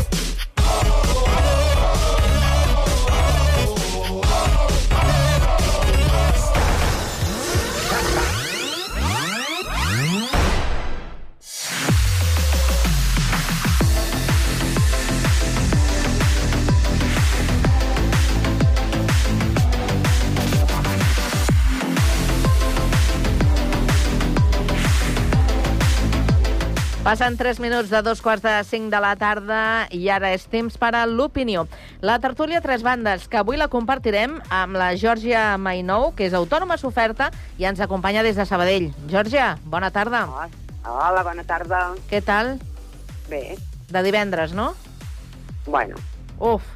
Passen tres minuts de dos quarts de cinc de la tarda i ara és temps per a l'opinió. La tertúlia Tres Bandes, que avui la compartirem amb la Georgia Mainou, que és autònoma s'oferta i ens acompanya des de Sabadell. Georgia, bona tarda. Hola, bona tarda. Què tal? Bé. De divendres, no? Bueno. Uf.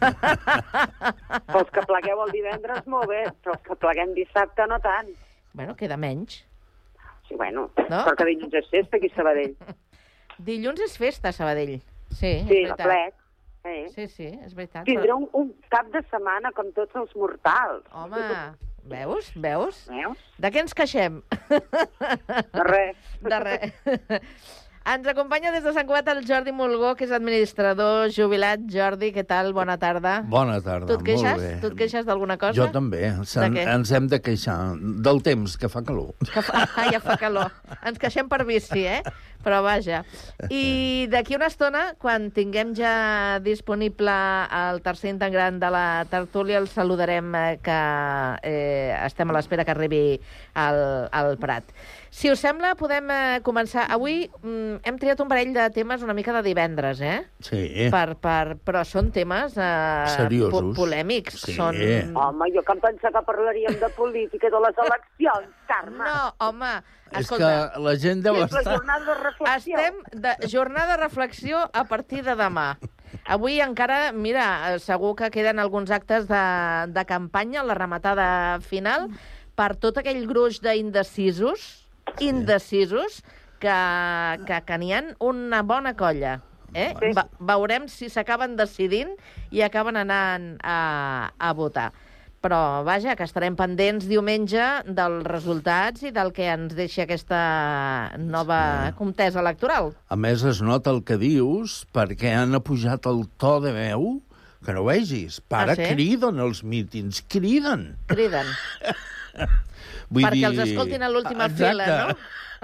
Els que plegueu el divendres, molt bé, però els que pleguem dissabte no tant. Bueno, queda menys. Sí, bueno, no? Perquè dilluns és festa aquí a Sabadell. Dilluns és festa a Sabadell. Sí, sí, és la plec. Sí. sí, sí, és veritat. Tindrà un, un cap de setmana com tots els mortals. Home, veus? Veus? Veus? De què ens queixem? De res. De res. Ens acompanya des de Sant Cugat el Jordi Mulgó, que és administrador jubilat. Jordi, què tal? Bona tarda. Bona tarda, tu et queixes? molt bé. Tu et queixes d'alguna cosa? Jo també. Sen, què? ens hem de queixar del temps, que fa calor. Que fa... Ah, ja fa calor. Ens queixem per bici, eh? Però vaja. I d'aquí una estona, quan tinguem ja disponible el tercer integrant de la tertúlia, el saludarem, eh, que eh, estem a l'espera que arribi al, al Prat. Si us sembla, podem eh, començar. Avui mm, hem triat un parell de temes una mica de divendres, eh? Sí. Per, per, però són temes eh, seriosos. Po polèmics. Sí. Són... Home, jo que em pensava que parlaríem de política i de les eleccions, Carme. No, home, És escolta... que la gent deu És la estar... jornada de reflexió. Estem de jornada de reflexió a partir de demà. Avui encara, mira, segur que queden alguns actes de, de campanya, la rematada final, per tot aquell gruix d'indecisos, indecisos, que, que, que n'hi ha una bona colla. Eh? Sí. Ve veurem si s'acaben decidint i acaben anant a, a votar. Però, vaja, que estarem pendents diumenge dels resultats i del que ens deixi aquesta nova contesa electoral. A més, es nota el que dius, perquè han apujat el to de veu, que no vegis. Para, Ah, sí? criden els mítings, criden. Criden. Vull Perquè dir... els escoltin a l'última Exacte. fila, no?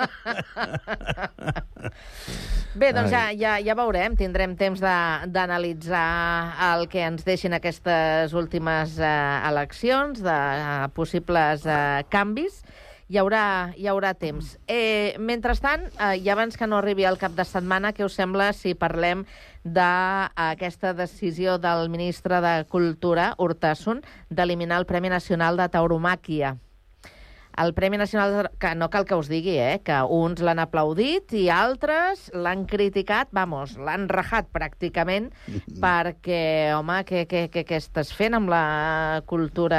Bé, doncs ja, ja, ja veurem. Tindrem temps d'analitzar el que ens deixin aquestes últimes eh, eleccions, de eh, possibles eh, canvis. Hi haurà, hi haurà temps. Eh, mentrestant, eh, i abans que no arribi el cap de setmana, què us sembla si parlem d'aquesta decisió del ministre de Cultura, Urtasun, d'eliminar el Premi Nacional de Tauromàquia? El Premi Nacional, que no cal que us digui, eh, que uns l'han aplaudit i altres l'han criticat, vamos, l'han rajat pràcticament, perquè, home, què, què, què, què estàs fent amb la cultura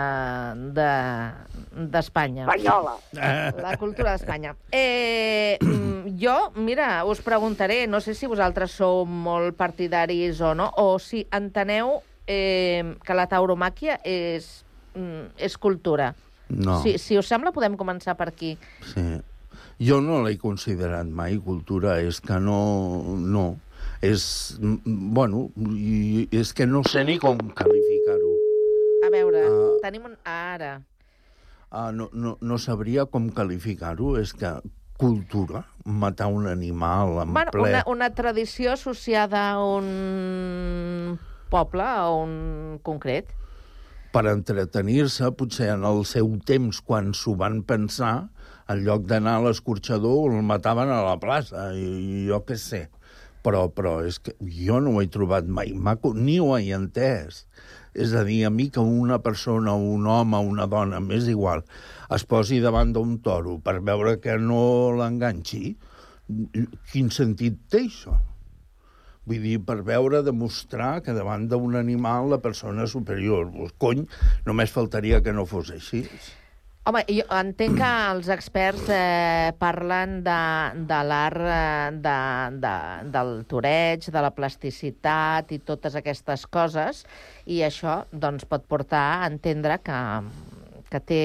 d'Espanya? De, Espanyola. La cultura d'Espanya. Eh, jo, mira, us preguntaré, no sé si vosaltres sou molt partidaris o no, o si enteneu eh, que la tauromàquia és, és cultura. No. Si, si us sembla, podem començar per aquí. Sí. Jo no l'he considerat mai cultura, és que no... no. És... Bueno, i és que no sé ni com qualificar-ho. A veure, Uh, tenim un... Ara. Uh, no, no, no sabria com qualificar-ho, és que cultura, matar un animal en Bueno, ple... una, una tradició associada a un poble, a un concret. Per entretenir-se, potser en el seu temps, quan s'ho van pensar, en lloc d'anar a l'escorxador, el mataven a la plaça, i jo què sé. Però, però és que jo no ho he trobat mai maco, ni ho he entès. És a dir, a mi que una persona, un home, una dona, m'és igual, es posi davant d'un toro per veure que no l'enganxi, quin sentit té això? Vull dir, per veure, demostrar que davant d'un animal la persona és superior. Pues, cony, només faltaria que no fos així. Home, jo entenc que els experts eh, parlen de, de l'art eh, de, de, del toreig, de la plasticitat i totes aquestes coses, i això doncs, pot portar a entendre que, que té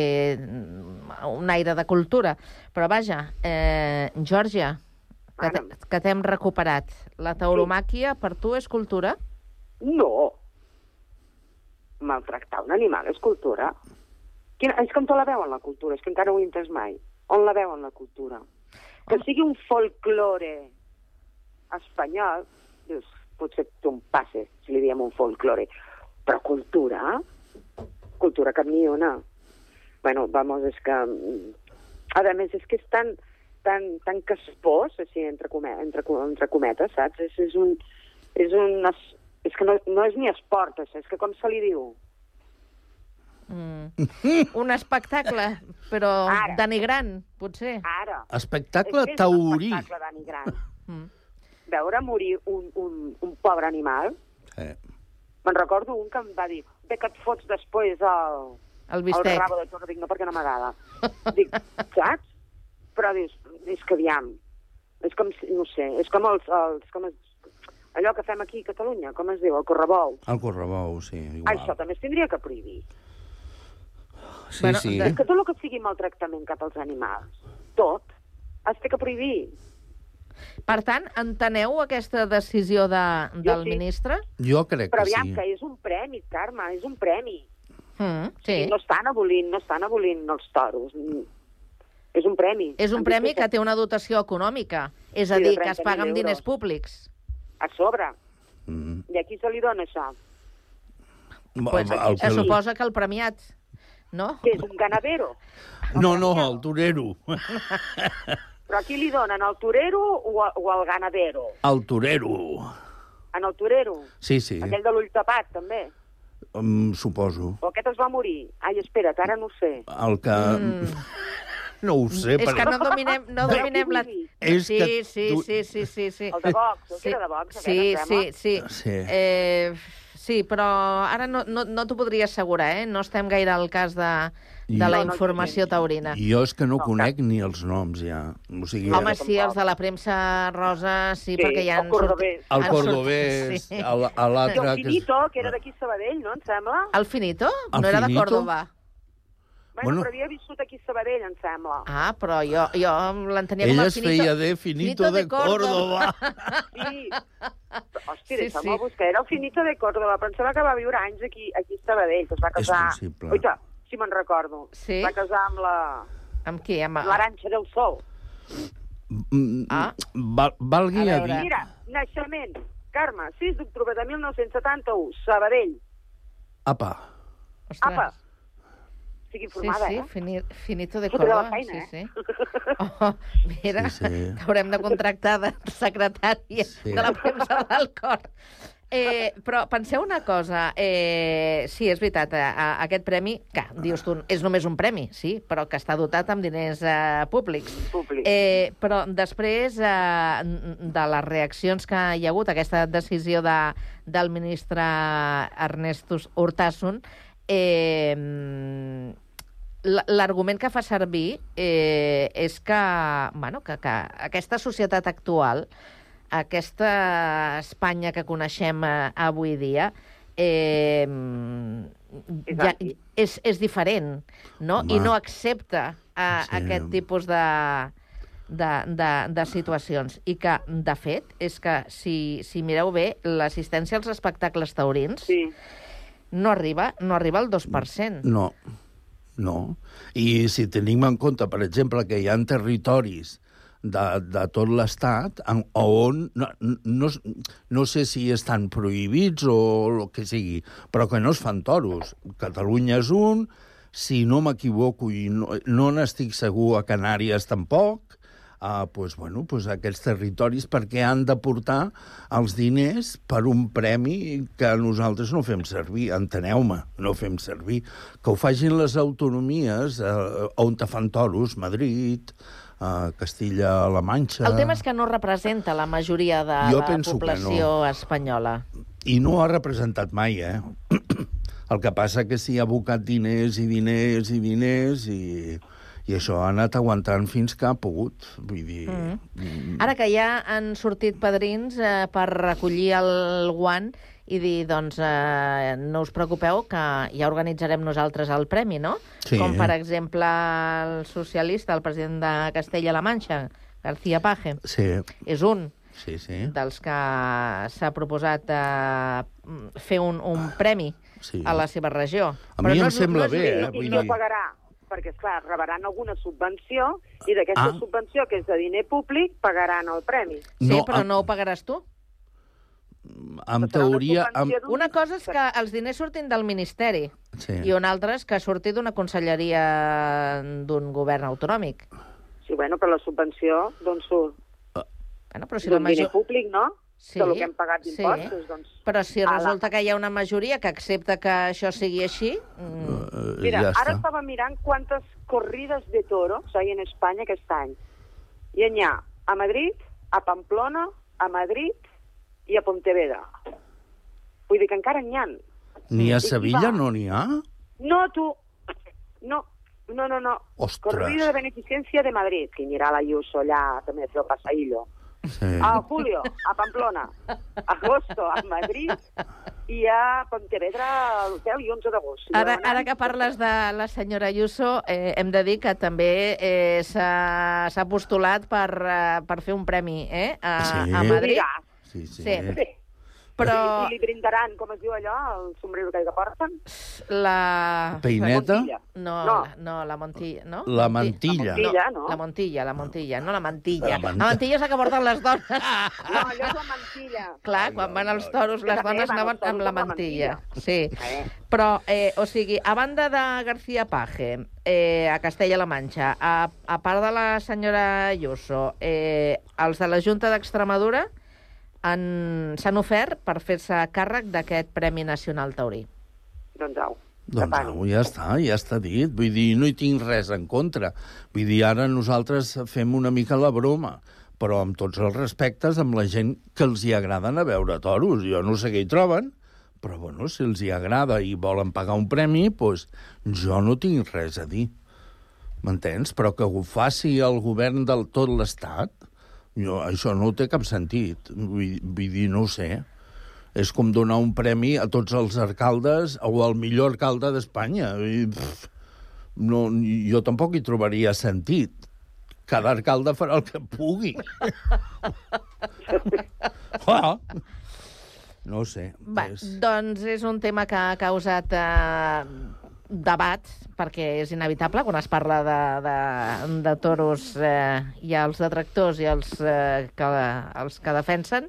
un aire de cultura. Però vaja, eh, Geòrgia, que, que t'hem recuperat. La tauromàquia, per tu, és cultura? No. Maltractar un animal és cultura. Quina, és que on la veuen, la cultura? És que encara ho he entès mai. On la veuen, la cultura? Que sigui un folklore espanyol, dius, potser tu em passes si li diem un folklore. Però cultura? Cultura cap ni una. Bueno, vamos, és que... A més, és que és tan... tan, tan caspós, així, entre, comet, entre, entre cometes, saps? És, és un... És, un, és que no, no és ni esport, això, és que com se li diu? Mm. Un espectacle, però Ara. denigrant, potser. Ara. Espectacle és taurí. un espectacle denigrant. Mm. Veure morir un, un, un pobre animal. Eh. Me'n recordo un que em va dir, bé que et fots després el, el, el rabo de torre. Dic, no, perquè no m'agrada. Dic, saps? Però dius, és que aviam, és com, no sé, és com els, els com es, allò que fem aquí a Catalunya, com es diu, el correbou. El correbou, sí, igual. Això també es tindria que prohibir. Sí, bueno, sí. És que tot el que sigui maltractament cap als animals, tot, es té que prohibir. Per tant, enteneu aquesta decisió de, del sí. ministre? Jo crec Però que aviam, sí. que és un premi, Carme, és un premi. Mm, sí. No estan abolint, no estan abolint els toros. És un premi. És un premi que té una dotació econòmica, és a Sí, de dir, que es paga amb trenta mil diners euros. públics. A sobre. Mm. I a qui se li dona això? Pues, El que- se suposa que el premiat, no? Que és un ganadero. No, no, el torero. Però a qui li donen, al torero o, a, o al ganadero? El torero. En el torero? Sí, sí, Aquell de l'ull tapat, també? um, suposo. O aquest es va morir? Ai, espera't, ara no ho sé. El que... Mm. No ho sé, És que no dominem, no dominem la... És sí, que sí, tu- sí, sí, sí, sí. El de Vox, el Sí. que era de Vox, Sí, aquest, em sí, sembla. sí. Sí. Eh, sí, però ara no, no, no t'ho podria assegurar, eh? No estem gaire al cas de, de la No, no, informació taurina. Jo és que no conec ni els noms, ja. O sigui, Home, sí, els de la premsa rosa, sí, Sí, perquè ja el cordobès. El han cordobès, sortit, sí. el- I l'altre... el que és- Finito, que era d'aquí a Sabadell, no, em sembla? El Finito? El No era de Finito? Còrdova. Bueno, Bueno. però havia viscut aquí a Sabadell, em sembla. Ah, però jo, jo l'entenia com Ella el es Finito. feia de Finito de Córdoba. Sí. Hòstia, Sí, deixa'm sí. buscar. Era el Finito de Córdoba. Pensava que va viure anys aquí, aquí a Sabadell, que es va casar... possible. Oita, si me'n recordo. Sí? Va casar amb la... Amb qui? Amb... l'Aranxa del Sol. Ah. Val, valgui a, dir... Mira, naixement. Carme, sis d'octubre de mil nou-cents setanta-u, Sabadell. Apa. Apa. Estic informada, sí, sí, eh? fini, finito de Fotre de la Córdoba. feina, sí, eh? sí. Oh, mira, Sí, sí. t'haurem de contractar de secretària Sí. de la premsa del cor. Eh, però penseu una cosa, eh, sí, és veritat, eh, aquest premi, que dius tu, és només un premi, sí, però que està dotat amb diners eh, públics. Públic. Eh, però després eh, de les reaccions que hi ha hagut, aquesta decisió de, del ministre Ernestus Urtasun, eh, l'argument que fa servir eh, és que, bueno, que, que aquesta societat actual, aquesta Espanya que coneixem eh, avui dia, eh, ja, és, és diferent, no? Home. I no accepta eh, Sí. aquest tipus de, de, de, de situacions. I que, de fet, és que, si, si mireu bé, l'assistència als espectacles taurins sí. no arriba no arriba al dos per cent. No, no. I si tenim en compte, per exemple, que hi ha territoris de, de tot l'Estat on no, no, no sé si estan prohibits o el que sigui, però que no es fan toros. Catalunya és un, si no m'equivoco i no, no n'estic segur, a Canàries tampoc, Uh, pues, bueno, pues aquests territoris perquè han de portar els diners per un premi que nosaltres no fem servir, enteneu-me, no fem servir. Que ho facin les autonomies uh, on te fan toros, Madrid, uh, Castilla-La Manxa... El tema és que no representa la majoria de Jo la penso que població no. espanyola. I no ha representat mai, eh? El que passa que s'hi ha abocat diners i diners i diners i... I això ha anat aguantant fins que ha pogut. Vull dir... Mm. Ara que ja han sortit padrins eh, per recollir el guant i dir, doncs, eh, no us preocupeu, que ja organitzarem nosaltres el premi, no? Sí. Com, per exemple, el socialista, el president de Castella-La Manxa, García Page. Sí. És un sí, sí. dels que s'ha proposat eh, fer un, un premi sí. a la seva regió. A mi no em és, sembla no és bé, eh? I Vull no dir... pagarà, perquè, esclar, rebaran alguna subvenció i d'aquesta Ah. subvenció, que és de diner públic, pagaran el premi. Sí, No, però em- no ho pagaràs tu. En teoria... Amb... Una cosa és que els diners surtin del Ministeri Sí. i una altra és que surti d'una conselleria d'un govern autonòmic. Sí, bueno, però la subvenció d'on surt? Bueno, però si la D'un diner major... públic, no? Sí, De lo que hem pagat sí. d'impostos, doncs... Però si Ala. resulta que hi ha una majoria que accepta que això sigui així... Mm, Mira, ja ara està. estava mirant quantes corrides de toros hi ha en Espanya aquest any. I n'hi ha a Madrid, a Pamplona, a Madrid i a Pontevedra. Vull dir que encara n'hi ha. Ni a I qui Sevilla va? no n'hi ha? No, tu. No, no, no. no. Ostres. Corrida de beneficencia de Madrid, que anirà la Ayuso allà també a fer el pasaillo. Sí. A Julio, a Pamplona. Agosto, a Madrid. i a Pontevedra a l'hotel i onze d'agost. Ara, ara que parles de la senyora Ayuso, eh, hem de dir que també eh, s'ha s'ha postulat per, eh, per fer un premi eh, a, Sí. a Madrid. Sí, sí. Sí. Però I li brindaran, com es diu allò, el sombrero que porten? la... Peineta? No, No. La, no, la Montilla, no? La mantilla. La Montilla, no? La Montilla, la Montilla, no la mantilla. La La, mant- mantilla és la que porten les dones. No, allò és la mantilla. Clar, quan van als toros, les També dones van anaven als toros amb la amb la mantilla. mantilla. Sí. Eh. Però, eh, o sigui, a banda de García Page, eh, a Castella-La Manxa, a, a part de la senyora Ayuso, eh, els de la Junta d'Extremadura han- s'han ofert per fer-se càrrec d'aquest Premi Nacional Taurí. Doncs au. Doncs au, ja està, ja està dit. Vull dir, no hi tinc res en contra. Vull dir, ara nosaltres fem una mica la broma, però amb tots els respectes amb la gent que els hi agrada anar a veure toros. Jo no sé què hi troben, però bueno, si els hi agrada i volen pagar un premi, doncs jo no tinc res a dir. M'entens? Però que ho faci el govern del tot l'Estat, jo, això no té cap sentit. Vull, vull dir, no ho sé. És com donar un premi a tots els alcaldes o al millor alcalde d'Espanya. I, pff, no, jo tampoc hi trobaria sentit. Cada alcalde farà el que pugui. Ah, no ho sé. Va, És... doncs és un tema que ha causat eh, debat, perquè és inevitable quan es parla de, de, de toros. Eh, hi ha els detractors i els, eh, que, els que defensen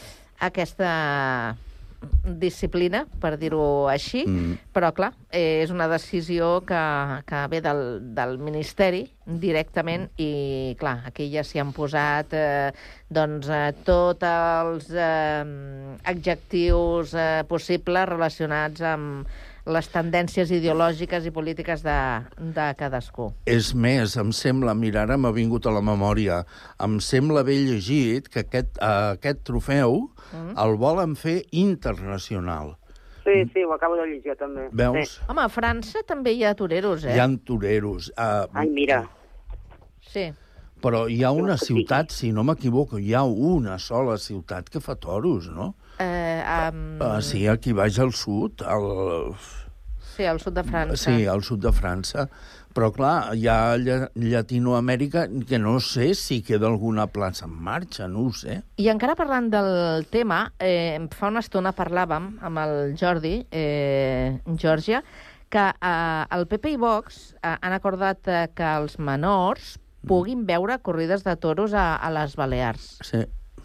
aquesta disciplina, per dir-ho així, Mm. però, clar, eh, és una decisió que, que ve del, del Ministeri directament i, clar, aquí ja s'hi han posat eh, doncs, eh, tots els eh, adjectius eh, possibles relacionats amb les tendències ideològiques i polítiques de, de cadascú. És més, em sembla, mira, ara m'ha vingut a la memòria, em sembla haver llegit que aquest, uh, aquest trofeu mm. el volen fer internacional. Sí, sí, ho acabo de llegir, també. Veus? Sí. Home, a França també hi ha toreros, eh? Hi ha toreros. Uh, Ai, mira. Sí. Però hi ha una ciutat, si no m'equivoco, hi ha una sola ciutat que fa toros, no? Eh, um... Uh, sí, aquí baix al sud, al... Sí, al sud de França. Sí, al sud de França. Però, clar, hi ha Lla- Llatinoamèrica que no sé si queda alguna plaça en marxa, no ho sé. I encara parlant del tema, eh, fa una estona parlàvem amb el Jordi, eh, Georgia, que eh, el P P i Vox eh, han acordat eh, que els menors puguin veure corrides de toros a, a les Balears. Sí.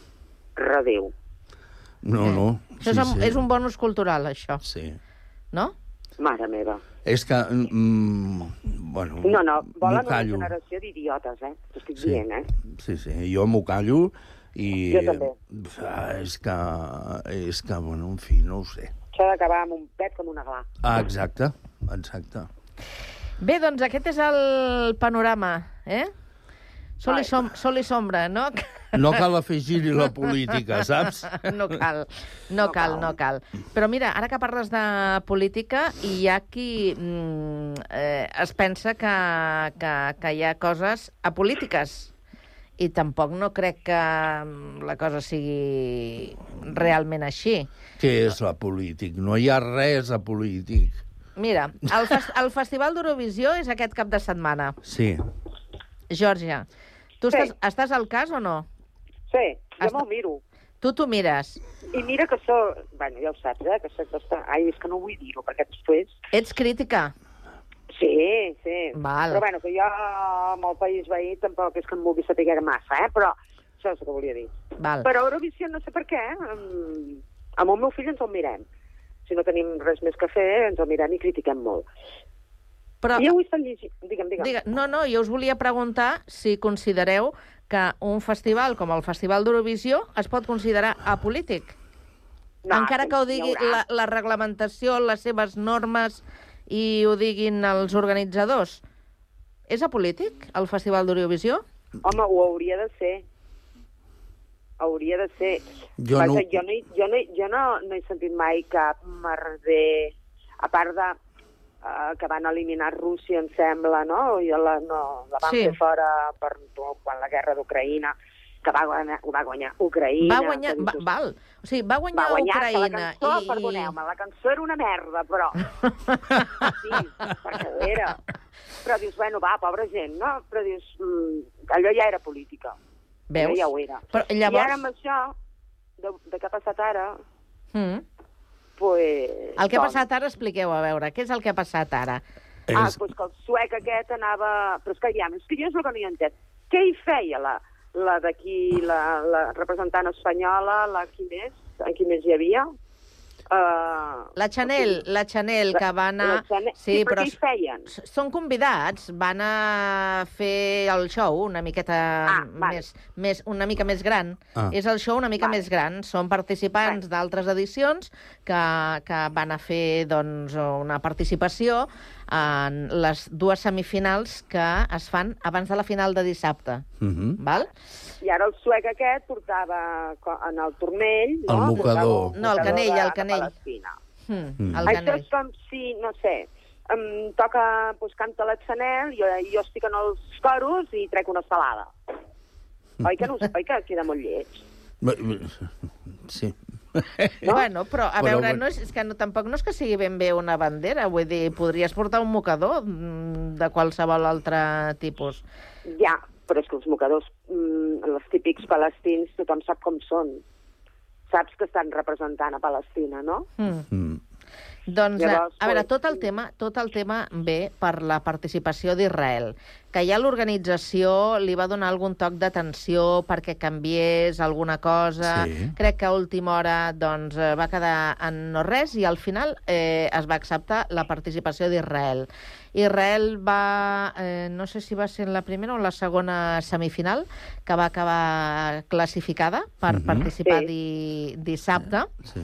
Redéu. No, Eh. no. Això és, un, és un bonus cultural, això. Sí. No? Mare meva. És que... Mm, bueno, No, no, m'ho volen una callo. generació d'idiotes, eh? T'ho estic Sí. dient, eh? Sí, sí, jo m'ho callo i... Jo també. Ah, és que... És que, bueno, en fi, no ho sé. S'ha d'acabar amb un pet com una gla. Ah, exacte, exacte. Bé, doncs aquest és el panorama, eh? Sol i, som, sol i sombra, no? No cal afegir-hi la política, saps? No cal, no cal, no cal. Però mira, ara que parles de política, hi ha qui mm, eh, es pensa que, que, que hi ha coses apolítiques. I tampoc no crec que mm, la cosa sigui realment així. Què és la polític? No hi ha res a polític. Mira, el, fes el Festival d'Eurovisió és aquest cap de setmana. Sí. Georgia, tu Sí. estàs, estàs al cas o no? Sí, jo Està- me'l miro. Tu t'ho mires. I mira que sóc... Bueno, ja ho saps, eh? Que soc bastant... Ai, és que no vull dir-ho, perquè després... Ets crítica. Sí, sí. Val. Però bueno, que jo amb el país veí tampoc és que em vulgui saber massa, eh? Però això és el que volia dir. Val. Però Eurovisió no sé per què, amb, amb el meu fill ens el mirem. Si no tenim res més que fer, ens el mirem i critiquem molt. Però... I avui estan llegint... Digue'm, digue'm. Digue, no, no, jo us volia preguntar si considereu que un festival com el Festival d'Eurovisió es pot considerar apolític. No, Encara que ho digui hi haurà. la, la reglamentació, les seves normes i ho diguin els organitzadors. És apolític, el Festival d'Eurovisió? Home, ho hauria de ser. Hauria de ser. Jo Passa, no- jo, no, hi- jo, no, hi- jo no, no he sentit mai cap merder, a part de uh, que van eliminar Rússia, em sembla, no? I la, no, la van Sí. fer fora per, quan la guerra d'Ucraïna. que va guanyar, va guanyar Ucraïna. Va guanyar, va, val. O sigui, va guanyar, va guanyar Ucraïna. La cançó, i... perdoneu-me, la cançó era una merda, però... Sí, perquè ho era. Però dius, bueno, va, pobra gent, no? Però dius, mm, allò ja era política. Veus? Allò ja ho era. Però, llavors... I ara amb això, de, de què ha passat ara, mm. pues... El que ha doncs... passat ara, expliqueu, a veure, què és el que ha passat ara? Ah, doncs pues que el suec aquest anava... Però és que ja, és que jo és el que no hi entenc. Què hi feia la, la d'aquí, la, la representant espanyola, la qui més? Qui més hi havia? Uh, la Chanel, okay. la Chanel, que va anar... Chanel... Sí, sí, però però què hi feien? Són convidats, van a fer el show una miqueta ah, vale. més, més, una mica més gran. Ah. És el show una mica vale. més gran. Són participants vale. d'altres edicions que, que van a fer doncs, una participació en les dues semifinals que es fan abans de la final de dissabte. Uh-huh. Val? I ara el suec aquest portava en el turmell... No? El mocador. No, el canell, el canell. Hmm. Mm. El Això canell. és com si, no sé, em toca, doncs canta la Chanel, jo, jo estic en els coros i trec una salada. Oi que, no, oi que queda molt lleig? Sí. No? Bueno, però, a però, veure, no és, és que no, tampoc no és que sigui ben bé una bandera, vull dir, podries portar un mocador de qualsevol altre tipus. Ja, però és que els mocadors, mmm, els típics palestins, tothom sap com són. Saps que estan representant a Palestina, no? Mm. Mm. Doncs, Llavors, a veure, tot el tema, tot el tema ve per la participació d'Israel, que ja l'organització li va donar algun toc d'atenció perquè canviés alguna cosa. Sí. Crec que a última hora doncs, va quedar en no res i al final eh, es va acceptar la participació d'Israel. Israel va, eh, no sé si va ser en la primera o en la segona semifinal, que va acabar classificada per uh-huh. participar sí. di, dissabte. Sí.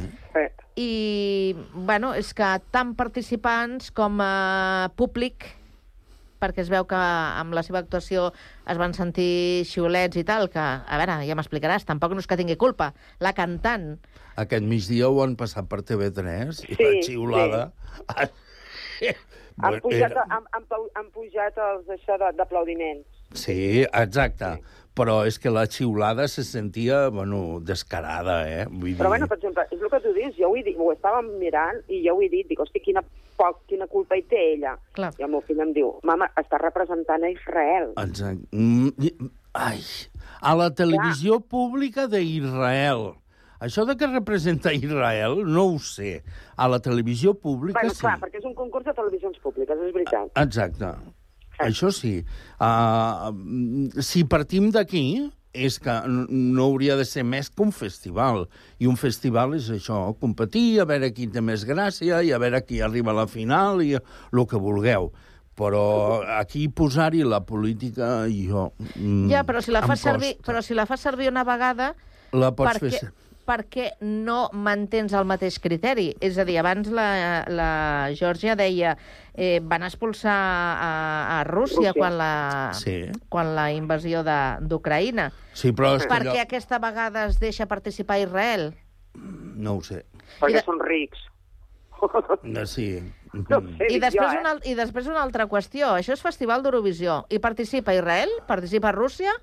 I, bueno, és que tant participants com a públic, perquè es veu que amb la seva actuació es van sentir xiulets i tal, que, a veure, ja m'explicaràs, tampoc no és que tingui culpa. La cantant... Aquest migdia ho han passat per T V tres i sí, la xiulada... Sí. Han pujat, han, han, han pujat els això d'aplaudiments. Sí, exacte. Sí. Però és que la xiulada se sentia, bueno, descarada, eh? Vull dir... Però, bueno, per exemple, és el que tu dius, jo ho, he dit, ho estàvem mirant i jo ho he dit, dic, hosti, quina, poc, quina culpa hi té ella. Clar. I el meu fill em diu, mama, està representant a Israel. Exacte. Mm, ai, a la televisió Clar. pública d'Israel. Això de que representa Israel, no ho sé. A la televisió pública, bueno, sí. Clar, perquè és un concurs de televisions públiques, és veritat. Exacte. Això sí. Uh, si partim d'aquí, és que no hauria de ser més que un festival. I un festival és això, competir, a veure qui té més gràcia, i a veure qui arriba a la final, i el que vulgueu. Però aquí posar-hi la política, jo... Mm, ja, però si la fas servir, però si la fas servir una vegada... La pots perquè... fer... perquè no mantens el mateix criteri. És a dir, abans la, la Geòrgia deia eh, van expulsar a, a Rússia, Rússia. quan la, sí. quan la invasió d'Ucraïna. Sí, però és per que què allò... aquesta vegada es deixa participar Israel? No ho sé. Perquè de... són rics. No, sí. No sé, I, després jo, eh? una, I després una altra qüestió. Això és Festival d'Eurovisió. I participa Israel? Participa Rússia?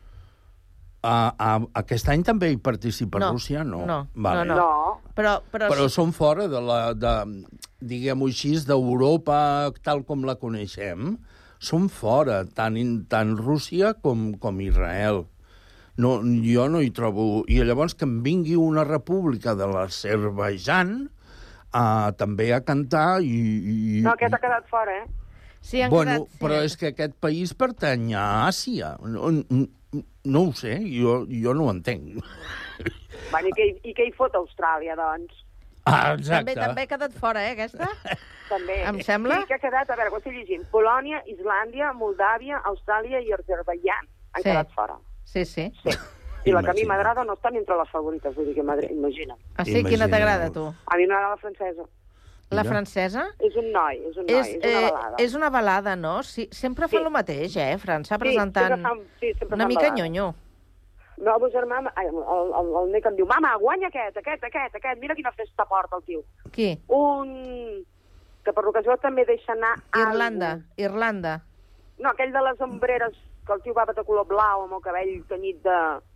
Uh, uh, aquest any també hi participa no, Rússia? No, no, vale. no, no. Però, però, però sí. són fora de la, de, diguem-ho així, d'Europa tal com la coneixem. Són fora, tant, tant Rússia com, com Israel. No, jo no hi trobo... I llavors que em vingui una república de l'Azerbaidjan uh, també a cantar i... i no, aquest ha quedat fora, eh? Sí, han bueno, quedat... però és que aquest país pertany a Àsia. No, no, no ho sé, jo, jo no ho entenc. Bueno, i, què, I què hi fot Austràlia, doncs? Ah, exacte. També, també ha quedat fora, eh, aquesta? També. Em sembla? Sí, que ha quedat, a veure, ho estic llegint. Polònia, Islàndia, Moldàvia, Austràlia i Azerbaidjan han sí. quedat fora. Sí, sí. sí. I la que a mi m'agrada no està ni entre les favorites, vull dir que imagina. Ah, sí? Quina t'agrada, tu? A mi m'agrada la francesa. La francesa? És un noi, és un noi, és, és una balada. Eh, és una balada, no? Sí, sempre fa sí. el mateix, eh, França, presentant... Sí, fan, sí, sempre una mica nyonyo. No, el meu germà, ai, el, el, el Nick em diu, mama, guanya aquest, aquest, aquest, aquest, mira quina festa porta el tio. Qui? Un... que per l'ocasió també deixa anar... Irlanda, algú. Irlanda. No, aquell de les ombreres, que el tio va de color blau amb el cabell tenyit de...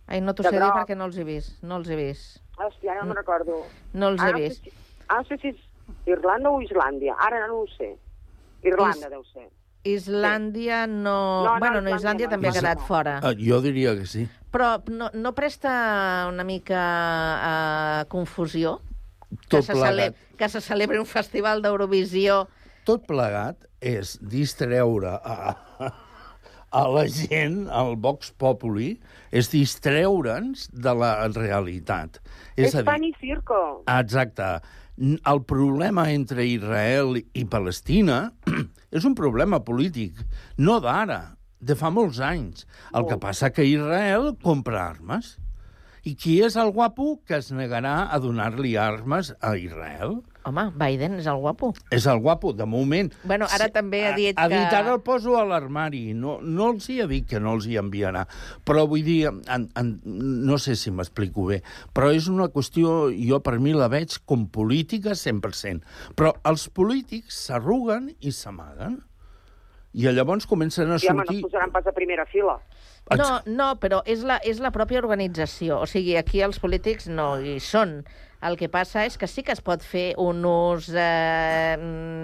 Ai, no t'ho sé dir perquè no els he vist. No els he vist. Hòstia, ara no me'n recordo. No els he Ara no sé vist. si- Ara no sé si és Irlanda o Islàndia. Ara no ho sé. Irlanda Is- deu ser. Islàndia no... No, no, bueno, no, Islàndia Islàndia no, també ha Islàndia quedat no. fora. Ah, jo diria que sí. Però no, no presta una mica a confusió? Tot que, se plegat. cele... que se celebri un festival d'Eurovisió. Tot plegat és distreure a, a la gent, al Vox Populi, és distreure'ns de la realitat. És, és pan i circo. Exacte. El problema entre Israel i Palestina és un problema polític, no d'ara, de fa molts anys. El que passa que Israel compra armes. I qui és el guapo que es negarà a donar-li armes a Israel? Home, Biden és el guapo. És el guapo, de moment. Bueno, ara també ha dit Ha que... dit, ara el poso a l'armari. No, no els hi ha dit que no els hi enviarà. Però vull dir, en, en, no sé si m'explico bé, però és una qüestió, jo per mi la veig com política cent per cent. Però els polítics s'arruguen i s'amaguen. I llavors comencen a I home, no sortir... es posaran pas a primera fila. No, no, però és la, és la pròpia organització. O sigui, aquí els polítics no hi són. El que passa és que sí que es pot fer un ús eh,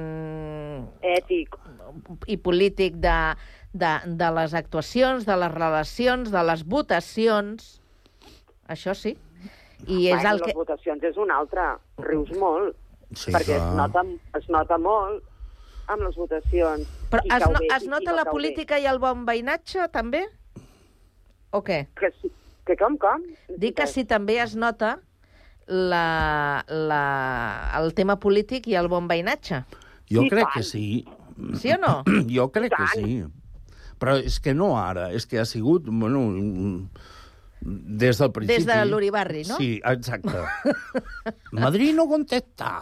ètic i polític de, de, de les actuacions, de les relacions, de les votacions. Això sí. I és bueno, el que... les votacions és una altra. Rius molt. Sí, perquè clar. es nota, es nota molt amb les votacions. Però Qui es, cau no, bé es i qui nota no la cau bé. política i el bon veïnatge, també? O què? Que, sí. que com, com? Dic que si també es nota la, la, el tema polític i el bon veïnatge. Jo I crec tant. que sí. Sí o no? Jo crec que sí. Però és que no ara, és que ha sigut, bueno, des del principi. Des de l'Uribarri, no? Sí, exacte. Madrid no contesta.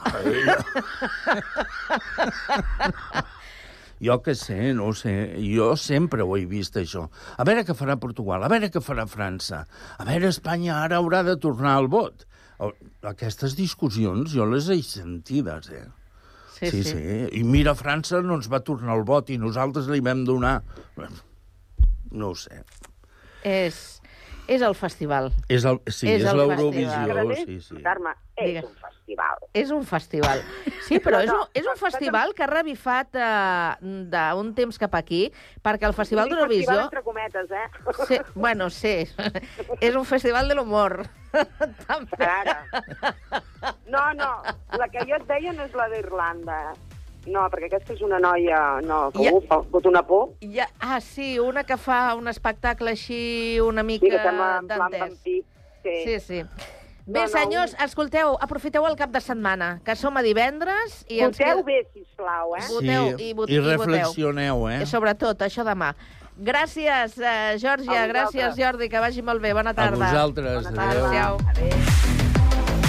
Jo què sé, no ho sé. Jo sempre ho he vist, això. A veure què farà Portugal, a veure què farà França. A veure, Espanya ara haurà de tornar al vot. Aquestes discussions jo les he sentides, eh? Sí, sí, sí. sí. I mira, França no ens va tornar el vot i nosaltres li vam donar... No ho sé. És, és el festival. És el, sí, és, és l'Eurovisió. Sí, sí. Carme, és Digues. un festival. És un festival. Sí, però és un, No, no, és un festival que ha revifat eh, d'un temps cap aquí, perquè el Festival Un d'Eurovisió... festival entre cometes, eh? Sí, bueno, sí. És un festival de l'humor. Ara. No, no, la que jo et deia no és la d'Irlanda. No, perquè aquesta és una noia... No, que Ja- ja... fa fot una por. Ja, ah, sí, una que fa un espectacle així una mica Sí, que sembla en plan dantesc. vampir. Sí. Sí, sí. Bé, No, no, senyors, un- escolteu, aprofiteu el cap de setmana, que som a divendres... I ens Voteu queda- bé, sisplau, eh? Voteu Sí, i, vot, i i voteu. reflexioneu, eh? I sobretot, això demà. Gràcies, eh, Geòrgia, A vosaltres. gràcies, Jordi, que vagi molt bé. Bona A tarda. vosaltres. Bona tarda. Adéu. Adéu.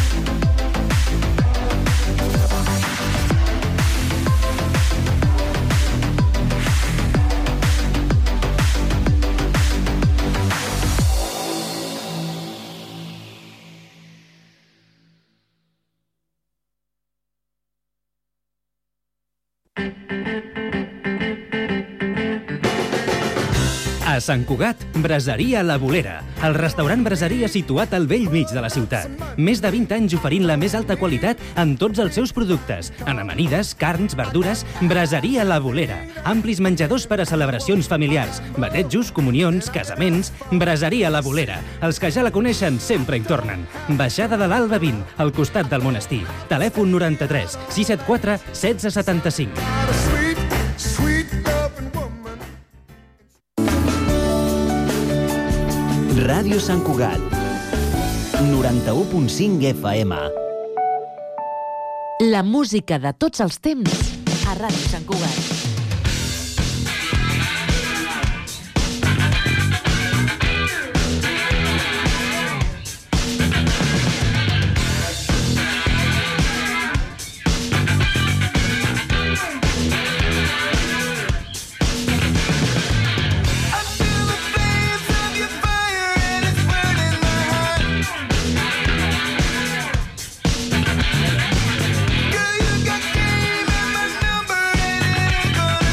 A Sant Cugat, Braseria La Bolera, el restaurant braseria situat al vell mig de la ciutat. Més de vint anys oferint la més alta qualitat en tots els seus productes, en amanides, carns, verdures. Braseria La Bolera, amplis menjadors per a celebracions familiars, batejos, comunions, casaments. Braseria La Bolera, els que ja la coneixen sempre hi tornen. Baixada de l'Alba vint, al costat del monestir. Telèfon noranta-tres sis set quatre setze setanta-cinc. Ràdio Sant Cugat. noranta-u punt cinc F M. La música de tots els temps a Ràdio Sant Cugat. Girl, you got game in my number, and it ain't gonna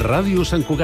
Ràdio Sant Cugat.